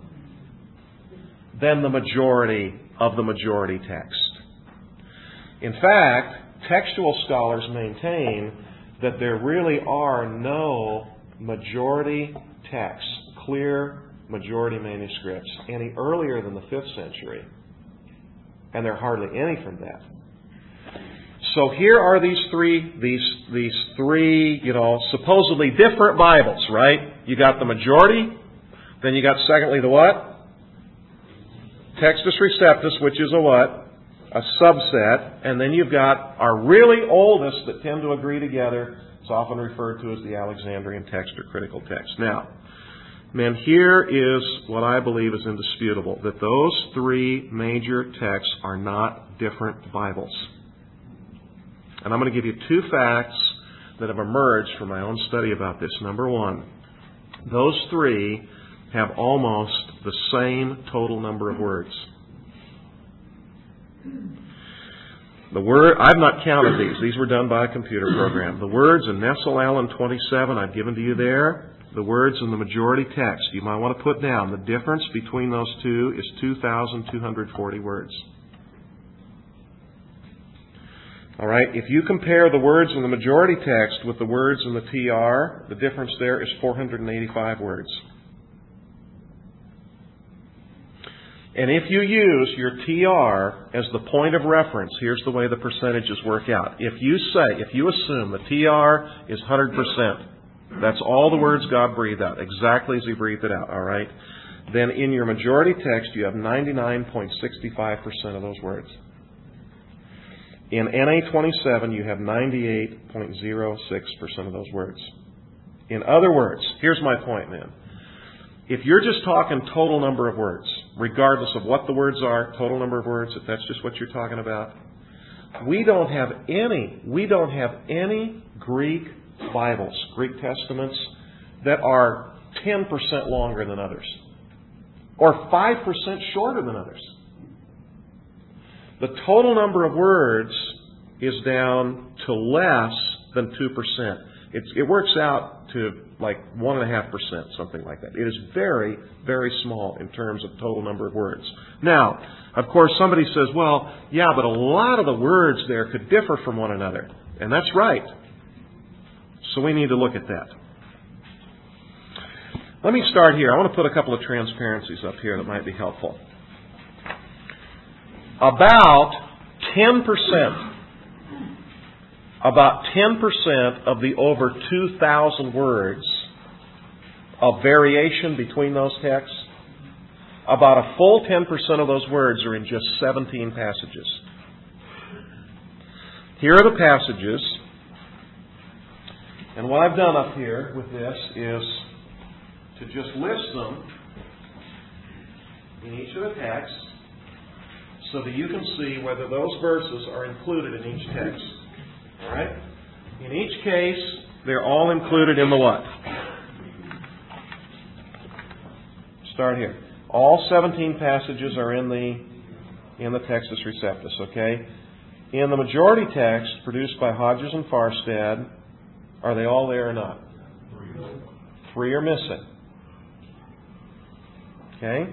than the majority of the majority text. In fact, textual scholars maintain that there really are no majority texts, clear majority manuscripts, any earlier than the fifth century. And there are hardly any from that. So here are these three, these, these three, you know, supposedly different Bibles, right? You got the majority, then you got secondly the what? Textus Receptus, which is a what? A subset. And then you've got our really oldest that tend to agree together. It's often referred to as the Alexandrian text or critical text. Now, men, here is what I believe is indisputable, that those three major texts are not different Bibles. And I'm going to give you two facts that have emerged from my own study about this. Number one, those three have almost the same total number of words. The word, I've not counted these. These were done by a computer program. The words in Nestle Allen twenty-seven, I've given to you there. The words in the majority text, you might want to put down. The difference between those two is two thousand two hundred forty words. All right, if you compare the words in the majority text with the words in the T R, the difference there is four hundred eighty-five words. And if you use your T R as the point of reference, here's the way the percentages work out. If you say, if you assume the T R is one hundred percent, that's all the words God breathed out, exactly as He breathed it out, all right? Then in your majority text, you have ninety-nine point six five percent of those words. In N A twenty-seven, you have ninety-eight point zero six percent of those words. In other words, here's my point, man. If you're just talking total number of words, regardless of what the words are, total number of words, if that's just what you're talking about, we don't have any, we don't have any Greek Bibles, Greek Testaments, that are ten percent longer than others, or five percent shorter than others. The total number of words is down to less than two percent. It's, it works out to like one point five percent, something like that. It is very, very small in terms of total number of words. Now, of course, somebody says, well, yeah, but a lot of the words there could differ from one another. And that's right. So we need to look at that. Let me start here. I want to put a couple of transparencies up here that might be helpful. About ten percent About ten percent of the over two thousand words of variation between those texts, about a full ten percent of those words are in just seventeen passages. Here are the passages. And what I've done up here with this is to just list them in each of the texts so that you can see whether those verses are included in each text. All right? In each case, they're all included in the what? Start here. All seventeen passages are in the in the Textus Receptus, okay? In the majority text produced by Hodges and Farstad, are they all there or not? Three are missing. Okay?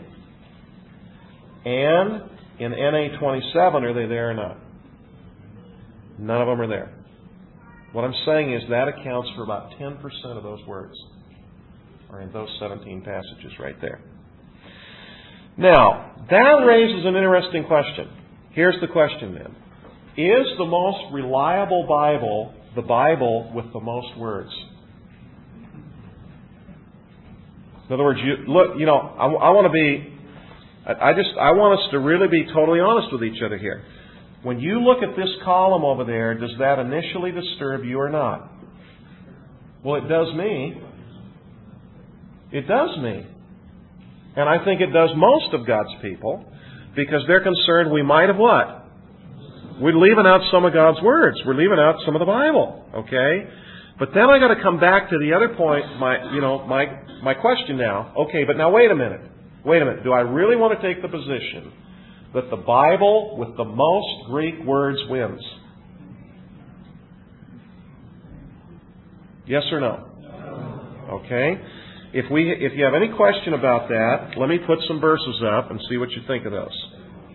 And in N A twenty-seven, are they there or not? None of them are there. What I'm saying is that accounts for about ten percent of those words are in those seventeen passages right there. Now, that raises an interesting question. Here's the question then. Is the most reliable Bible the Bible with the most words? In other words, you look, you know, I, I want to be, I, I just, I want us to really be totally honest with each other here. When you look at this column over there, does that initially disturb you or not? Well, it does me. It does me. And I think it does most of God's people, because they're concerned we might have what? We're leaving out some of God's words. We're leaving out some of the Bible. Okay? But then I got to come back to the other point, my you know, my my question now. Okay, but now wait a minute. Wait a minute. Do I really want to take the position that the Bible with the most Greek words wins? Yes or no? No. Okay. If we, if you have any question about that, let me put some verses up and see what you think of those.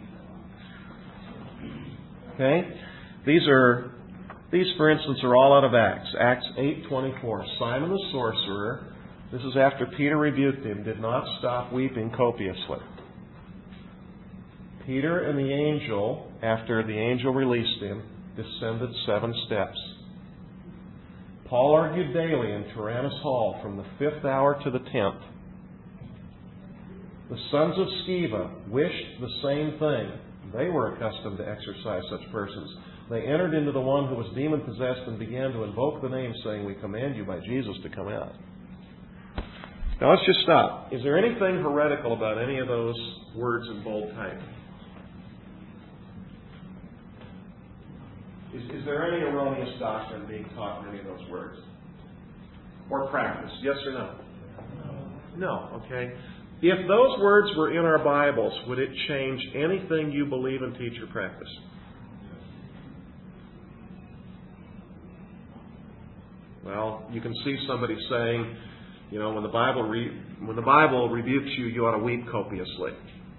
Okay. These are, these for instance are all out of Acts. Acts eight twenty-four. Simon the sorcerer, this is after Peter rebuked him, did not stop weeping copiously. Peter and the angel, after the angel released him, descended seven steps. Paul argued daily in Tyrannus Hall from the fifth hour to the tenth. The sons of Sceva wished the same thing. They were accustomed to exercise such persons. They entered into the one who was demon-possessed and began to invoke the name, saying, "We command you by Jesus to come out." Now let's just stop. Is there anything heretical about any of those words in bold type? Is, is there any erroneous doctrine being taught in any of those words? Or practice? Yes or no? No, okay. If those words were in our Bibles, would it change anything you believe and teach or practice? Well, you can see somebody saying, you know, when the Bible re- when the Bible rebukes you, you ought to weep copiously.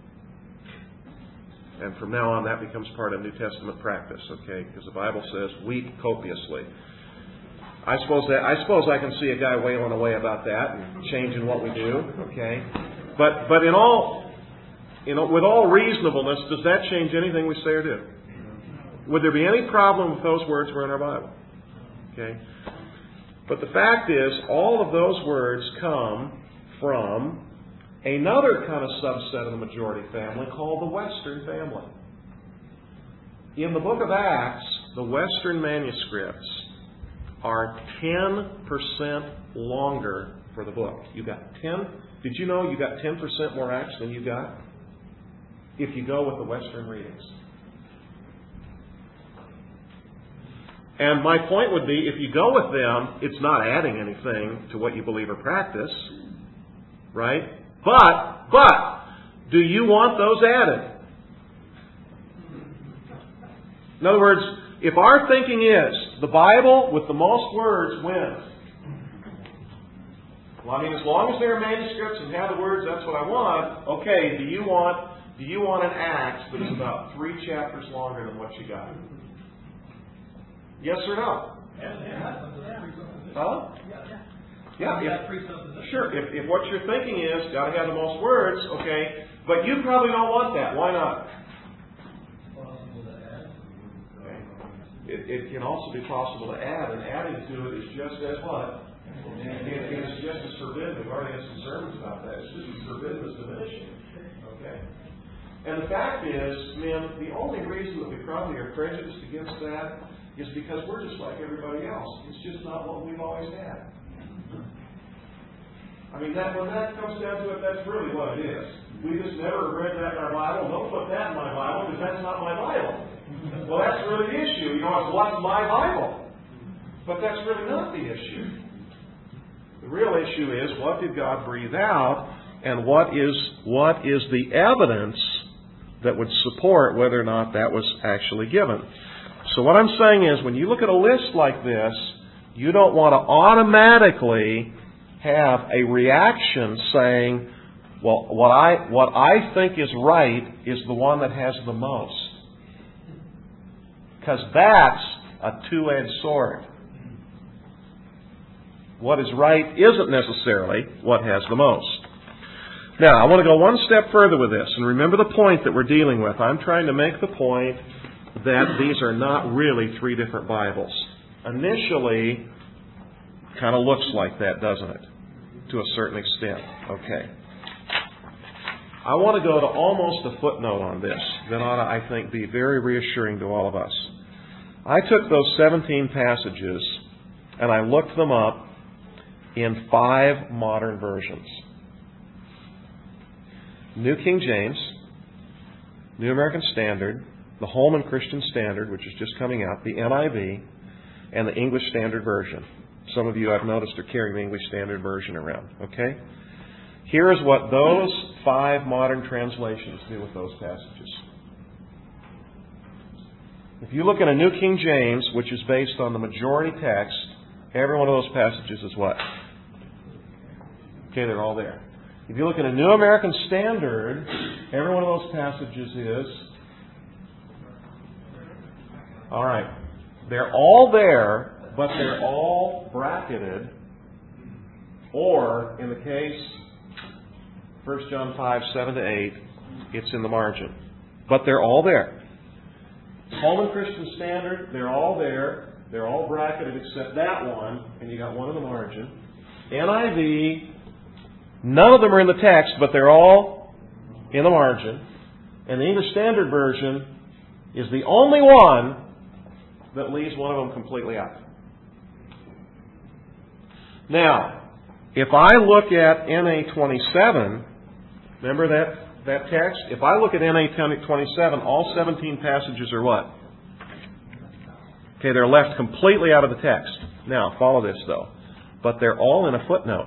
And from now on, that becomes part of New Testament practice, okay? Because the Bible says, weep copiously. I suppose that I suppose I can see a guy wailing away about that and changing what we do, okay? But but in all, you know, with all reasonableness, does that change anything we say or do? Would there be any problem if those words were in our Bible? Okay? But the fact is, all of those words come from another kind of subset of the majority family called the Western family. In the book of Acts, the Western manuscripts are ten percent longer for the book. You got ten. Did you know you got ten percent more Acts than you got if you go with the Western readings? And my point would be, if you go with them, it's not adding anything to what you believe or practice, right? But, but, do you want those added? In other words, if our thinking is, the Bible with the most words wins. Well, I mean, as long as there are manuscripts and have the words, that's what I want. Okay, do you want, do you want an Acts that is about three chapters longer than what you got? Yes or no? Huh? Yeah, if, sure. If, if what you're thinking is, got to have the most words, okay, but you probably don't want that. Why not? Okay. It, it can also be possible to add, and adding to it is just as what? It, it is just as forbidden. We've already had some sermons about that. It's just as forbidden as diminishing. Okay. And the fact is, men, the only reason that we probably are prejudiced against that is because we're just like everybody else. It's just not what we've always had. I mean, that when that comes down to it, that's really what it is. We just never read that in our Bible. Don't put that in my Bible because that's not my Bible. Well, that's really the issue. You know, it's what's my Bible. But that's really not the issue. The real issue is, what did God breathe out, and what is what is the evidence that would support whether or not that was actually given. So what I'm saying is, when you look at a list like this, you don't want to automatically have a reaction saying, well, what I what I think is right is the one that has the most. Because that's a two-edged sword. What is right isn't necessarily what has the most. Now, I want to go one step further with this, and remember the point that we're dealing with. I'm trying to make the point that these are not really three different Bibles. Initially, kind of looks like that, doesn't it? To a certain extent. Okay. I want to go to almost a footnote on this that ought to, I think, be very reassuring to all of us. I took those seventeen passages and I looked them up in five modern versions. New King James, New American Standard, the Holman Christian Standard, which is just coming out, the N I V, and the English Standard Version. Some of you, I've noticed, are carrying the English Standard Version around. Okay? Here is what those five modern translations do with those passages. If you look at a New King James, which is based on the majority text, every one of those passages is what? Okay, they're all there. If you look at a New American Standard, every one of those passages is... All right. They're all there, but they're all bracketed, or, in the case, First John five, seven to eight, it's in the margin. But they're all there. Holman Christian Standard, they're all there. They're all bracketed except that one, and you got one in the margin. N I V, none of them are in the text, but they're all in the margin. And the English Standard Version is the only one that leaves one of them completely out. Now, if I look at N A twenty-seven, remember that, that text? If I look at N A twenty-seven, all seventeen passages are what? Okay, they're left completely out of the text. Now, follow this though. But they're all in a footnote.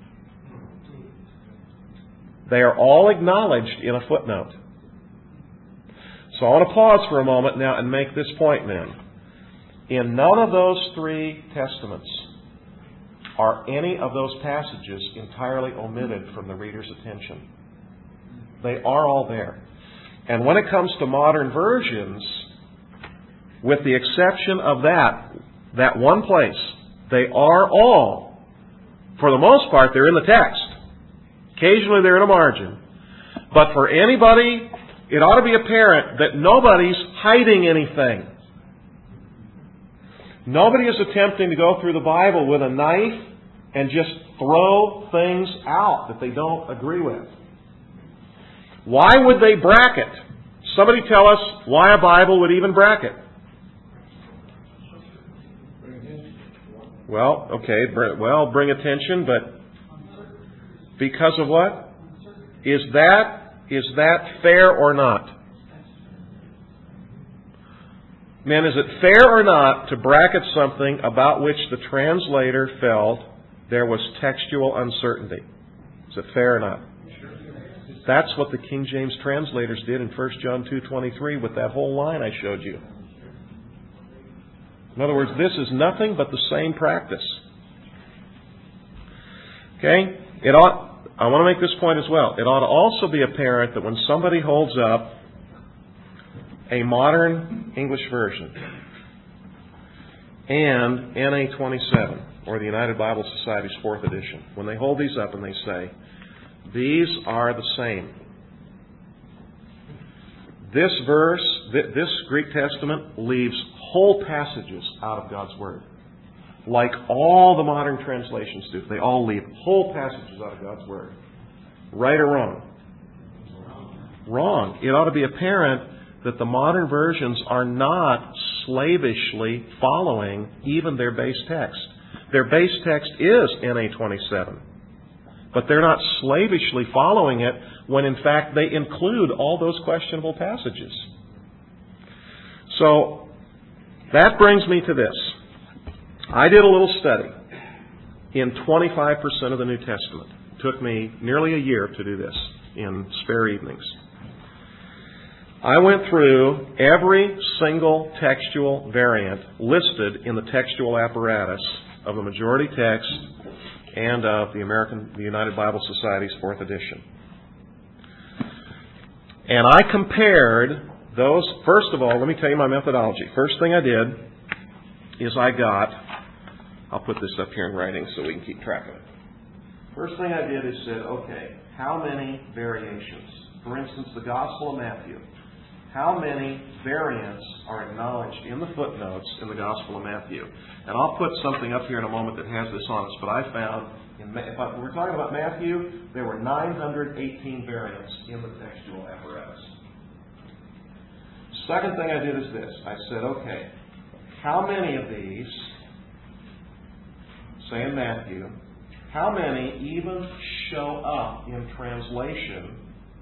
They are all acknowledged in a footnote. So I want to pause for a moment now and make this point then. In none of those three testaments are any of those passages entirely omitted from the reader's attention. They are all there. And when it comes to modern versions, with the exception of that, that one place, they are all, for the most part, they're in the text. Occasionally they're in a margin. But for anybody, it ought to be apparent that nobody's hiding anything. Nobody is attempting to go through the Bible with a knife and just throw things out that they don't agree with. Why would they bracket? Somebody tell us why a Bible would even bracket. Well, okay, well, bring attention, but because of what? Is that, is that fair or not? Men, is it fair or not to bracket something about which the translator felt there was textual uncertainty? Is it fair or not? That's what the King James translators did in First John two twenty-three with that whole line I showed you. In other words, this is nothing but the same practice. Okay? It ought, I want to make this point as well. It ought to also be apparent that when somebody holds up a modern English version and N A twenty-seven, or the United Bible Society's fourth edition, when they hold these up and they say, these are the same. This verse, this Greek Testament, leaves whole passages out of God's Word. Like all the modern translations do. They all leave whole passages out of God's Word. Right or wrong? Wrong. It ought to be apparent that the modern versions are not slavishly following even their base text. Their base text is N A twenty-seven. But they're not slavishly following it when in fact they include all those questionable passages. So, that brings me to this. I did a little study in twenty-five percent of the New Testament. It took me nearly a year to do this in spare evenings. I went through every single textual variant listed in the textual apparatus of the majority text and of the American, the United Bible Society's fourth edition. And I compared those. First of all, let me tell you my methodology. First thing I did is I got, I'll put this up here in writing so we can keep track of it. First thing I did is said, okay, how many variations? For instance, the Gospel of Matthew. How many variants are acknowledged in the footnotes in the Gospel of Matthew? And I'll put something up here in a moment that has this on us, but I found, in, if I, we're talking about Matthew, there were nine hundred eighteen variants in the textual apparatus. Second thing I did is this. I said, okay, how many of these, say in Matthew, how many even show up in translation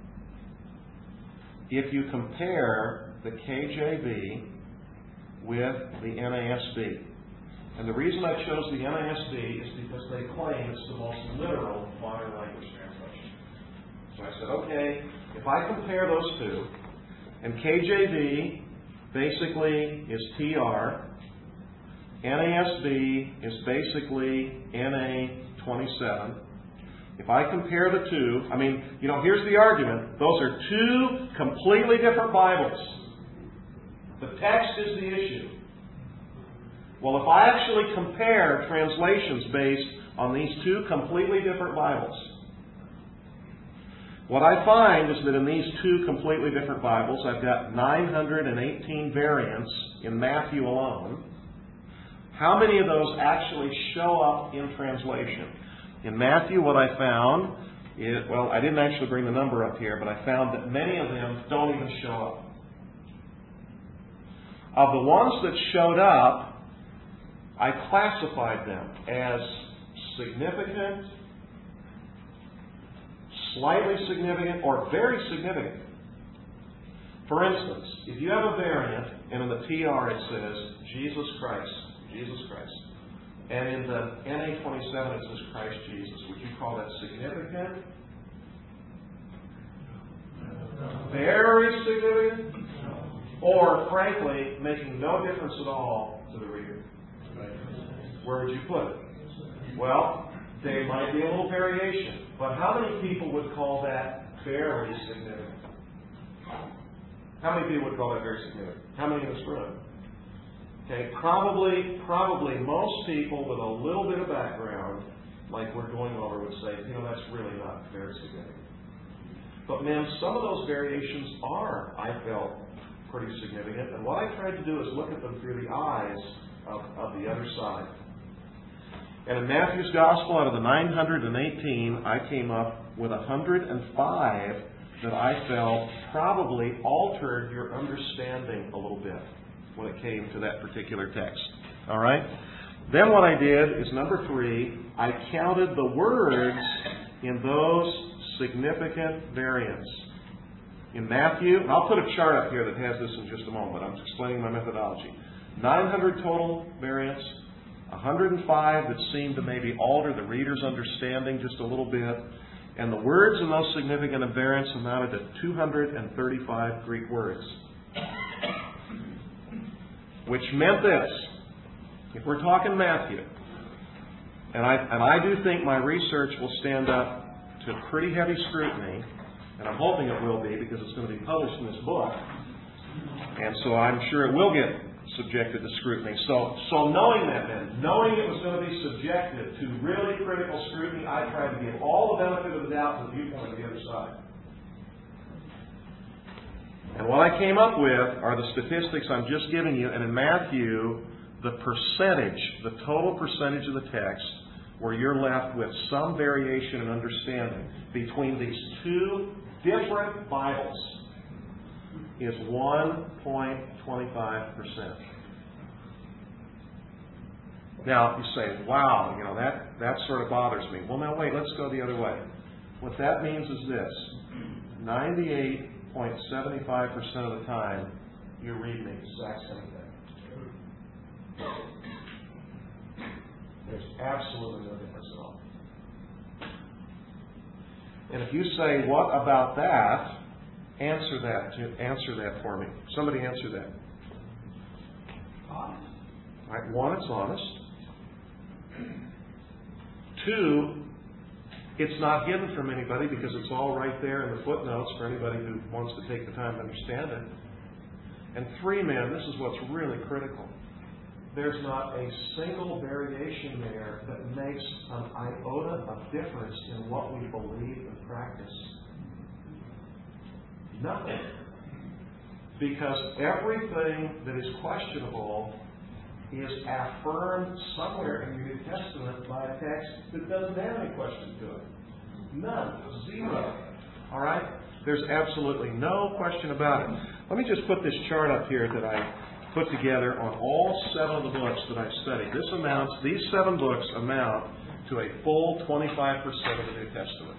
if you compare the K J V with the N A S B? And the reason I chose the N A S B is because they claim it's the most literal modern language translation. So I said, okay, if I compare those two, and K J V basically is T R, N A S B is basically N A twenty-seven. If I compare the two, I mean, you know, here's the argument. Those are two completely different Bibles. The text is the issue. Well, if I actually compare translations based on these two completely different Bibles, What I find is that in these two completely different Bibles, I've got nine hundred eighteen variants in Matthew alone. How many of those actually show up in translation? In Matthew, what I found is, well, I didn't actually bring the number up here, but I found that many of them don't even show up. Of the ones that showed up, I classified them as significant, slightly significant, or very significant. For instance, if you have a variant, and in the T R it says Jesus Christ, Jesus Christ, and in the N A twenty-seven it says Christ Jesus, would you call that significant? Very significant? Or, frankly, making no difference at all to the reader? Where would you put it? Well, there might be a little variation. But how many people would call that very significant? How many people would call that very significant? How many in this room? Okay, probably, probably most people with a little bit of background, like we're going over, would say, you know, that's really not very significant. But man, some of those variations are, I felt, pretty significant. And what I tried to do is look at them through the eyes of, of the other side. And in Matthew's Gospel, out of the nine hundred eighteen, I came up with one hundred five that I felt probably altered your understanding a little bit when it came to that particular text. All right? Then what I did is, number three, I counted the words in those significant variants. In Matthew, and I'll put a chart up here that has this in just a moment. I'm explaining my methodology. nine hundred total variants, one hundred five that seem to maybe alter the reader's understanding just a little bit, and the words in those significant variants amounted to two hundred thirty-five Greek words. Which meant this: if we're talking Matthew, and I and I do think my research will stand up to pretty heavy scrutiny, and I'm hoping it will be because it's going to be published in this book, and so I'm sure it will get subjected to scrutiny. So, so knowing that then, knowing it was going to be subjected to really critical scrutiny, I tried to give all the benefit of the doubt to the viewpoint of the other side. And what I came up with are the statistics I'm just giving you, and in Matthew, the percentage, the total percentage of the text where you're left with some variation in understanding between these two different Bibles is one point two five percent. Now, you say, wow, you know, that, that sort of bothers me. Well, now wait, let's go the other way. What that means is this: ninety-eight point seven five percent of the time, you're reading the exact same thing. There's absolutely no difference at all. And if you say, what about that? Answer that. To, answer that for me. Somebody answer that. Honest. Right, one, it's honest. Two, it's not hidden from anybody because it's all right there in the footnotes for anybody who wants to take the time to understand it. And three, man, this is what's really critical. There's not a single variation there that makes an iota of difference in what we believe and practice. Nothing. Because everything that is questionable is affirmed somewhere in the New Testament by a text that doesn't have any question to it. None. Zero. All right? There's absolutely no question about it. Let me just put this chart up here that I put together on all seven of the books that I've studied. This amounts, these seven books amount to a full twenty-five percent of the New Testament.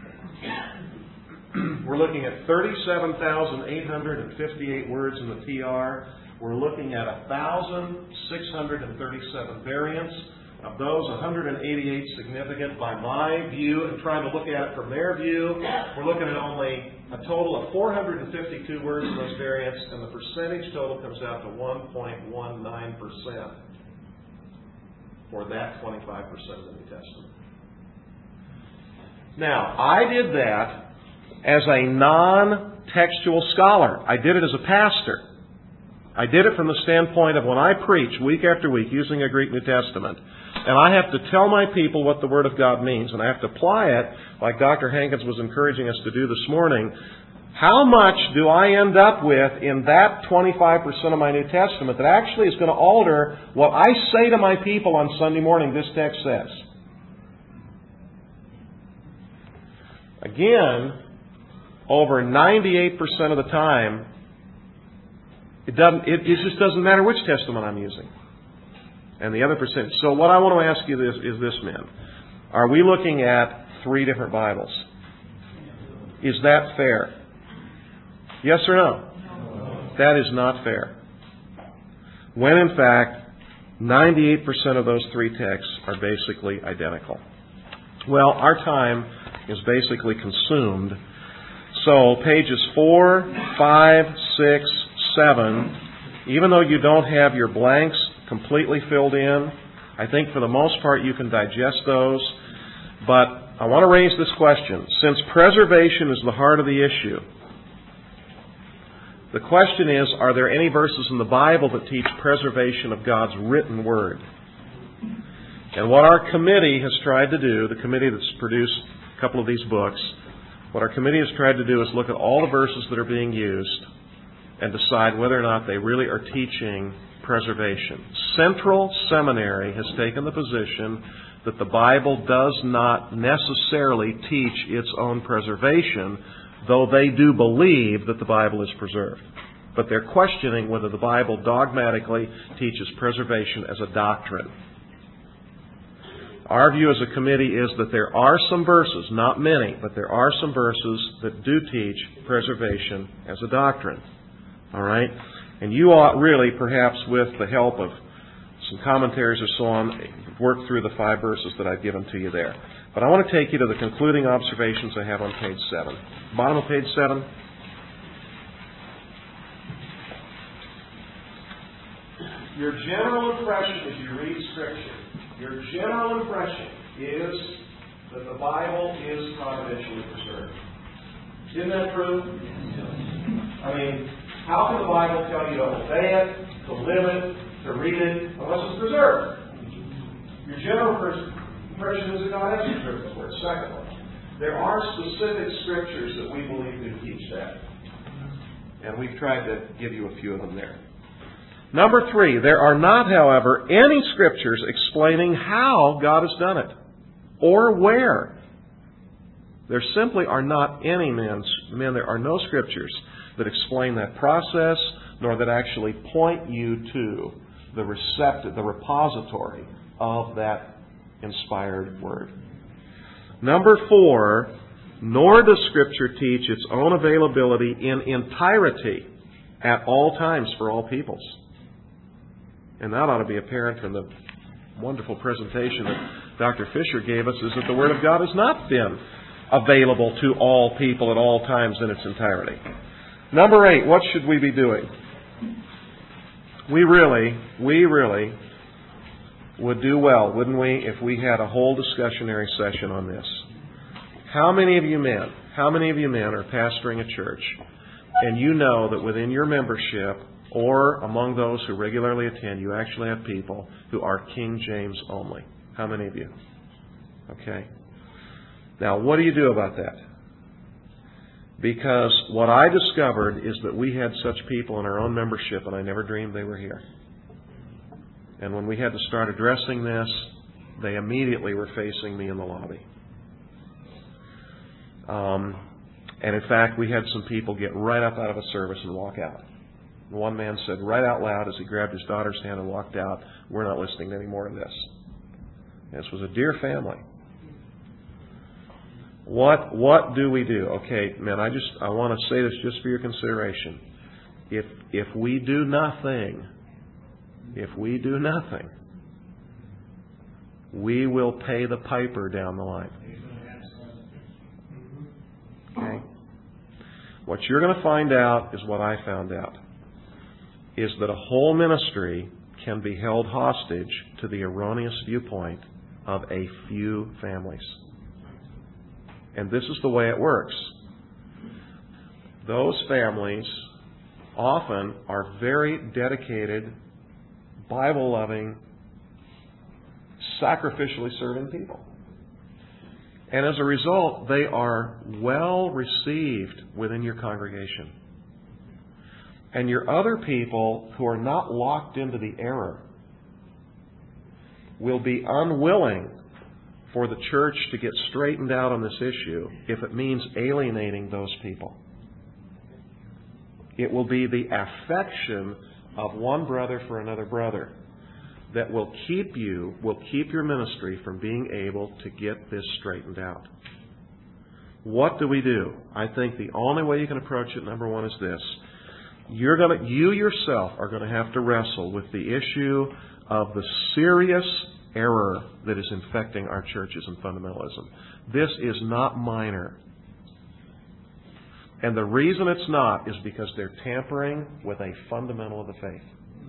We're looking at thirty-seven thousand eight hundred fifty-eight words in the T R. We're looking at one thousand six hundred thirty-seven variants. Of those, one hundred eighty-eight significant by my view, and trying to look at it from their view. We're looking at only a total of four hundred fifty-two words in those variants, and the percentage total comes out to one point one nine percent for that twenty-five percent of the New Testament. Now, I did that as a non-textual scholar. I did it as a pastor. I did it from the standpoint of when I preach week after week using a Greek New Testament, and I have to tell my people what the Word of God means, and I have to apply it, like Doctor Hankins was encouraging us to do this morning. How much do I end up with in that twenty-five percent of my New Testament that actually is going to alter what I say to my people on Sunday morning this text says? Again, over ninety-eight percent of the time, It doesn't. It, it just doesn't matter which testament I'm using, and the other percent. So what I want to ask you this is this, men: are we looking at three different Bibles? Is that fair? Yes or no? No. That is not fair. When in fact, ninety-eight percent of those three texts are basically identical. Well, our time is basically consumed. So pages four, five, six, seven, even though you don't have your blanks completely filled in, I think for the most part you can digest those. But I want to raise this question. Since preservation is the heart of the issue, the question is, are there any verses in the Bible that teach preservation of God's written Word? And what our committee has tried to do, the committee that's produced a couple of these books, what our committee has tried to do is look at all the verses that are being used and decide whether or not they really are teaching preservation. Central Seminary has taken the position that the Bible does not necessarily teach its own preservation, though they do believe that the Bible is preserved. But they're questioning whether the Bible dogmatically teaches preservation as a doctrine. Our view as a committee is that there are some verses, not many, but there are some verses that do teach preservation as a doctrine. All right? And you ought really, perhaps with the help of some commentaries or so on, work through the five verses that I've given to you there. But I want to take you to the concluding observations I have on page seven. Bottom of page seven. Your general impression as you read Scripture, your general impression is that the Bible is providentially preserved. Isn't that true? I mean, how can the Bible tell you to obey it, to live it, to read it, unless it's preserved? Your general impression is that God has preserved His Word. Secondly, there are specific Scriptures that we believe do teach that. And we've tried to give you a few of them there. Number three, there are not, however, any Scriptures explaining how God has done it, or where. There simply are not any, men, men, there are no Scriptures that explain that process, nor that actually point you to the receptive, the repository of that inspired Word. Number four, nor does Scripture teach its own availability in entirety at all times for all peoples. And that ought to be apparent from the wonderful presentation that Doctor Fisher gave us, is that the Word of God has not been available to all people at all times in its entirety. Number eight, what should we be doing? We really, we really would do well, wouldn't we, if we had a whole discussionary session on this. How many of you men, how many of you men are pastoring a church, and you know that within your membership, or among those who regularly attend, you actually have people who are King James only? How many of you? Okay. Now, what do you do about that? Because what I discovered is that we had such people in our own membership, and I never dreamed they were here. And when we had to start addressing this, they immediately were facing me in the lobby. Um, and in fact, we had some people get right up out of a service and walk out. One man said right out loud as he grabbed his daughter's hand and walked out, "We're not listening to any more of this." This was a dear family. What what do we do? Okay, man, I just I want to say this just for your consideration. If if we do nothing, if we do nothing, we will pay the piper down the line. Okay? What you're going to find out is what I found out, is that a whole ministry can be held hostage to the erroneous viewpoint of a few families. And this is the way it works. Those families often are very dedicated, Bible-loving, sacrificially serving people. And as a result, they are well received within your congregation. And your other people who are not locked into the error will be unwilling for the church to get straightened out on this issue if it means alienating those people. It will be the affection of one brother for another brother that will keep you, will keep your ministry from being able to get this straightened out. What do we do? I think the only way you can approach it, number one, is this. You're gonna, you yourself are going to have to wrestle with the issue of the serious error that is infecting our churches in fundamentalism. This is not minor. And the reason it's not is because they're tampering with a fundamental of the faith.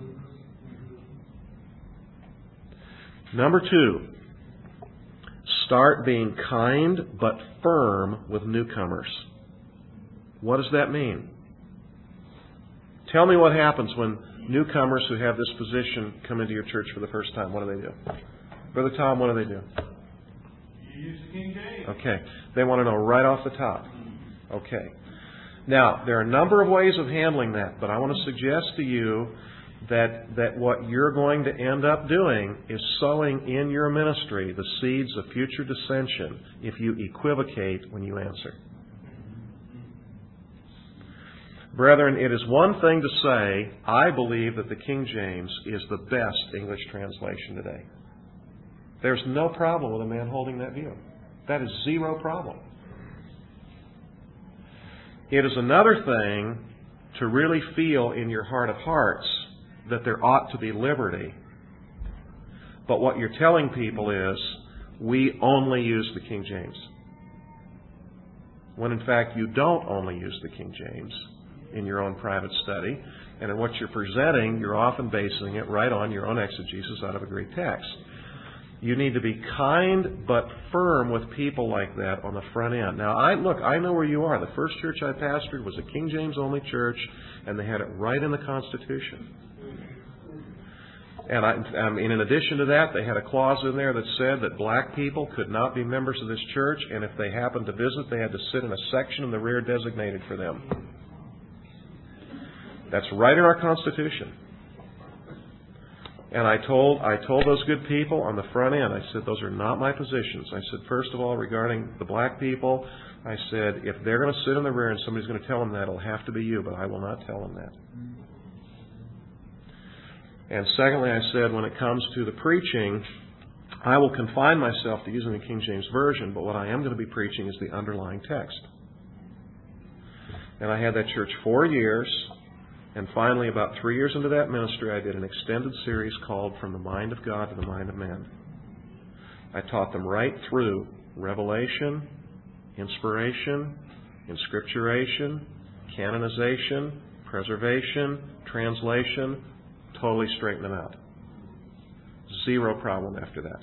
Number two, start being kind but firm with newcomers. What does that mean? Tell me what happens when newcomers who have this position come into your church for the first time. What do they do? Brother Tom, what do they do? You use the King James. Okay. They want to know right off the top. Okay. Now, there are a number of ways of handling that, but I want to suggest to you that that what you're going to end up doing is sowing in your ministry the seeds of future dissension if you equivocate when you answer. Brethren, it is one thing to say, I believe that the King James is the best English translation today. There's no problem with a man holding that view. That is zero problem. It is another thing to really feel in your heart of hearts that there ought to be liberty. But what you're telling people is, we only use the King James. When in fact you don't only use the King James in your own private study. And in what you're presenting, you're often basing it right on your own exegesis out of a Greek text. You need to be kind but firm with people like that on the front end. Now, I look, I know where you are. The first church I pastored was a King James only church, and they had it right in the Constitution. And I, I mean, in addition to that, they had a clause in there that said that black people could not be members of this church, and if they happened to visit, they had to sit in a section in the rear designated for them. That's right in our Constitution. And I told I told those good people on the front end, I said, those are not my positions. I said, first of all, regarding the black people, I said, if they're going to sit in the rear and somebody's going to tell them that, it'll have to be you, but I will not tell them that. And secondly, I said, when it comes to the preaching, I will confine myself to using the King James Version, but what I am going to be preaching is the underlying text. And I had that church four years. And finally, about three years into that ministry, I did an extended series called From the Mind of God to the Mind of Man. I taught them right through revelation, inspiration, inscripturation, canonization, preservation, translation, totally straightened them out. Zero problem after that.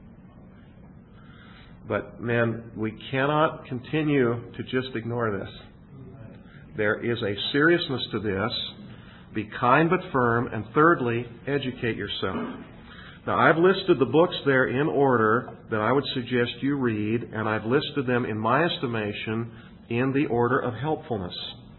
But, man, we cannot continue to just ignore this. There is a seriousness to this. Be kind but firm. And thirdly, educate yourself. Now, I've listed the books there in order that I would suggest you read, and I've listed them, in my estimation, in the order of helpfulness.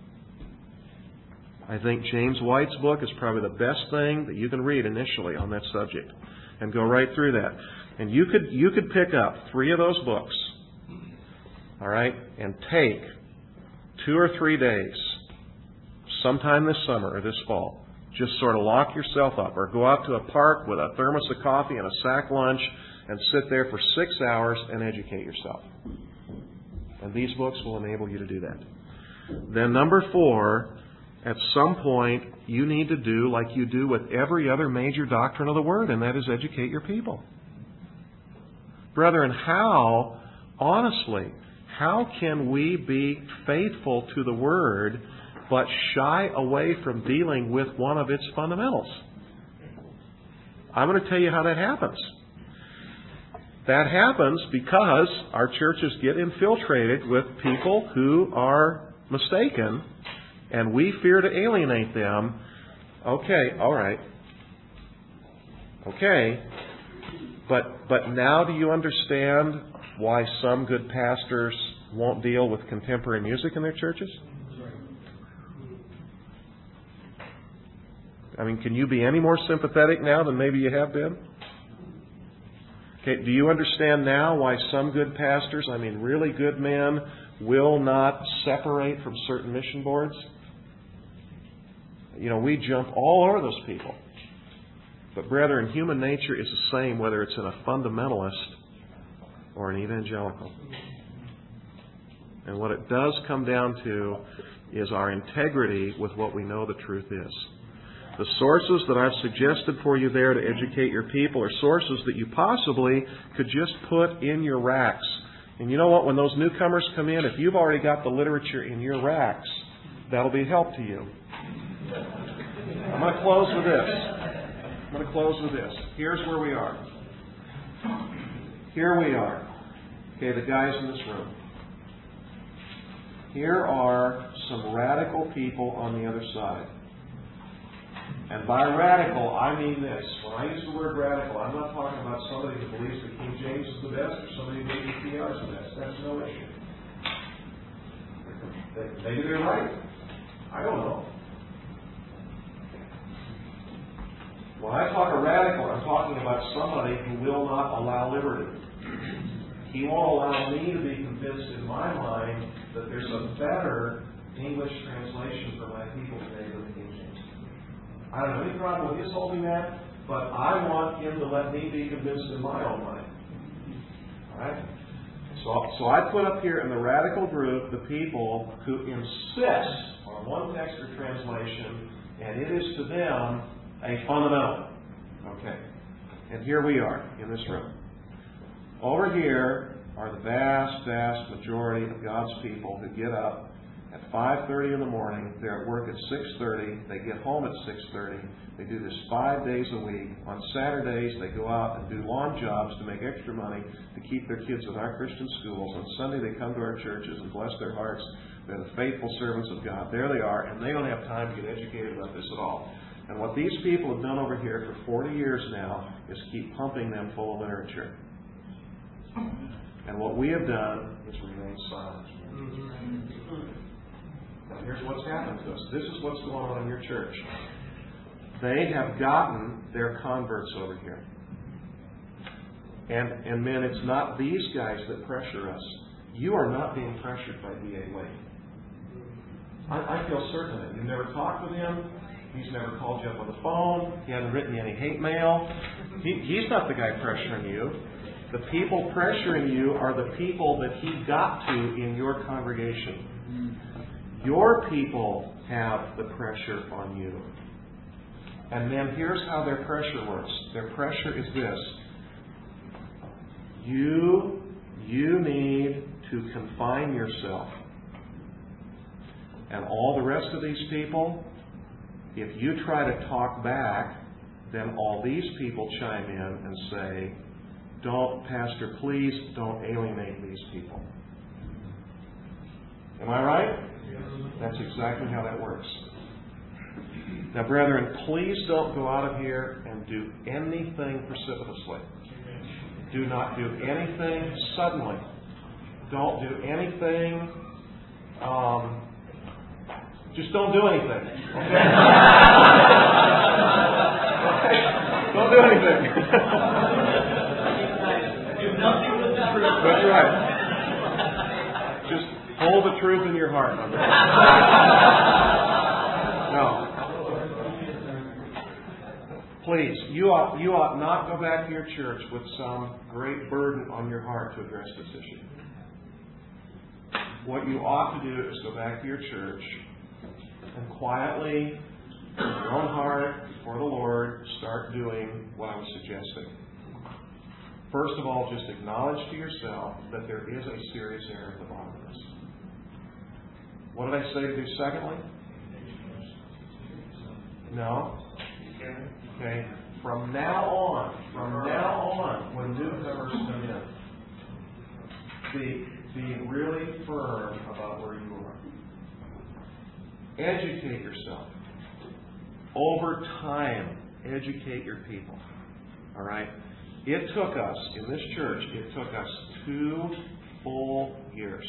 I think James White's book is probably the best thing that you can read initially on that subject, and go right through that. And you could you could pick up three of those books, all right, and take two or three days, sometime this summer or this fall, just sort of lock yourself up, or go out to a park with a thermos of coffee and a sack lunch and sit there for six hours and educate yourself. And these books will enable you to do that. Then number four, at some point, you need to do like you do with every other major doctrine of the Word, and that is educate your people. Brethren, how, honestly, how can we be faithful to the Word but shy away from dealing with one of its fundamentals? I'm going to tell you how that happens. That happens because our churches get infiltrated with people who are mistaken and we fear to alienate them, okay, all right. Okay. But but now do you understand why some good pastors won't deal with contemporary music in their churches? I mean, can you be any more sympathetic now than maybe you have been? Okay, do you understand now why some good pastors, I mean really good men, will not separate from certain mission boards? You know, we jump all over those people. But brethren, human nature is the same whether it's in a fundamentalist or an evangelical. And what it does come down to is our integrity with what we know the truth is. The sources that I've suggested for you there to educate your people are sources that you possibly could just put in your racks. And you know what? When those newcomers come in, if you've already got the literature in your racks, that'll be a help to you. I'm going to close with this. I'm going to close with this. Here's where we are. Here we are. Okay, the guys in this room. Here are some radical people on the other side. And by radical, I mean this. When I use the word radical, I'm not talking about somebody who believes that King James is the best or somebody who believes P R is the best. That's no issue. Maybe they're right. I don't know. When I talk a radical, I'm talking about somebody who will not allow liberty. He won't allow me to be convinced in my mind that there's a better English translation for my people today than the King James. I don't have any problem with his holding that, but I want him to let me be convinced in my own mind. All right? So, so I put up here in the radical group the people who insist on one text or translation, and it is to them a fundamental. Okay. And here we are in this room. Over here are the vast, vast majority of God's people who get up at five thirty in the morning. They're at work at six thirty. They get home at six thirty. They do this five days a week. On Saturdays, they go out and do lawn jobs to make extra money to keep their kids with our Christian schools. On Sunday, they come to our churches and bless their hearts. They're the faithful servants of God. There they are, and they don't have time to get educated about this at all. And what these people have done over here for forty years now is keep pumping them full of literature. And what we have done is remain silent. Now here's what's happened to us. This is what's going on in your church. They have gotten their converts over here. And, and men, it's not these guys that pressure us. You are not being pressured by D A Wade. I, I feel certain of it. You've never talked with him. He's never called you up on the phone. He hasn't written you any hate mail. He, he's not the guy pressuring you. The people pressuring you are the people that he got to in your congregation. Your people have the pressure on you. And then here's how their pressure works. Their pressure is this. You, you need to confine yourself. And all the rest of these people, if you try to talk back, then all these people chime in and say, don't, Pastor, please don't alienate these people. Am I right? That's exactly how that works. Now, brethren, please don't go out of here and do anything precipitously. Do not do anything suddenly. Don't do anything. Um, just don't do anything. Okay? Don't do anything. Do nothing with the truth. That's right. Just hold the truth in your heart. No. Please, you ought, you ought not go back to your church with some great burden on your heart to address this issue. What you ought to do is go back to your church and quietly, in your own heart, before the Lord, start doing what I'm suggesting. First of all, just acknowledge to yourself that there is a serious error at the bottom of this. What did I say to do secondly? No? Okay. From now on, from now on, when newcomers come in, be, be really firm about where you are. educate yourself. Over time, educate your people. All right? It took us, in this church, it took us two full years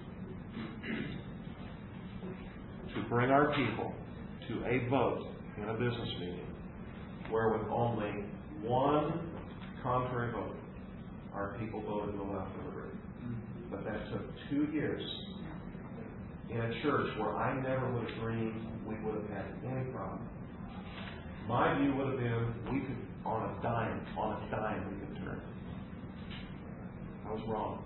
to bring our people to a vote in a business meeting where with only one contrary vote, our people voted to the left of the group. But that took two years in a church where I never would have dreamed we would have had any problem. My view would have been we could, on a dime, on a dime, we could turn. I was wrong.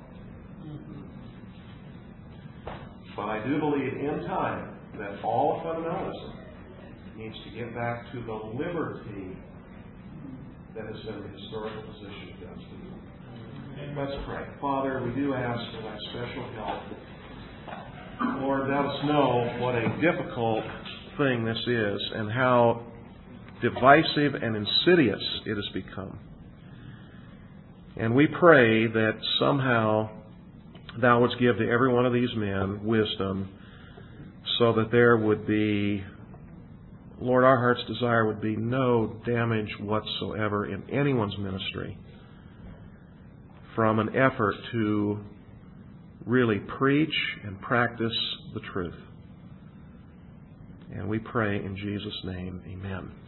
But I do believe in time that all fundamentalism needs to get back to the liberty that has been the historical position of God's people. Let's pray. Father, we do ask for that special help. Lord, let us know what a difficult thing this is and how divisive and insidious it has become. And we pray that somehow Thou wouldst give to every one of these men wisdom so that there would be, Lord, our heart's desire would be no damage whatsoever in anyone's ministry from an effort to really preach and practice the truth. And we pray in Jesus' name, amen.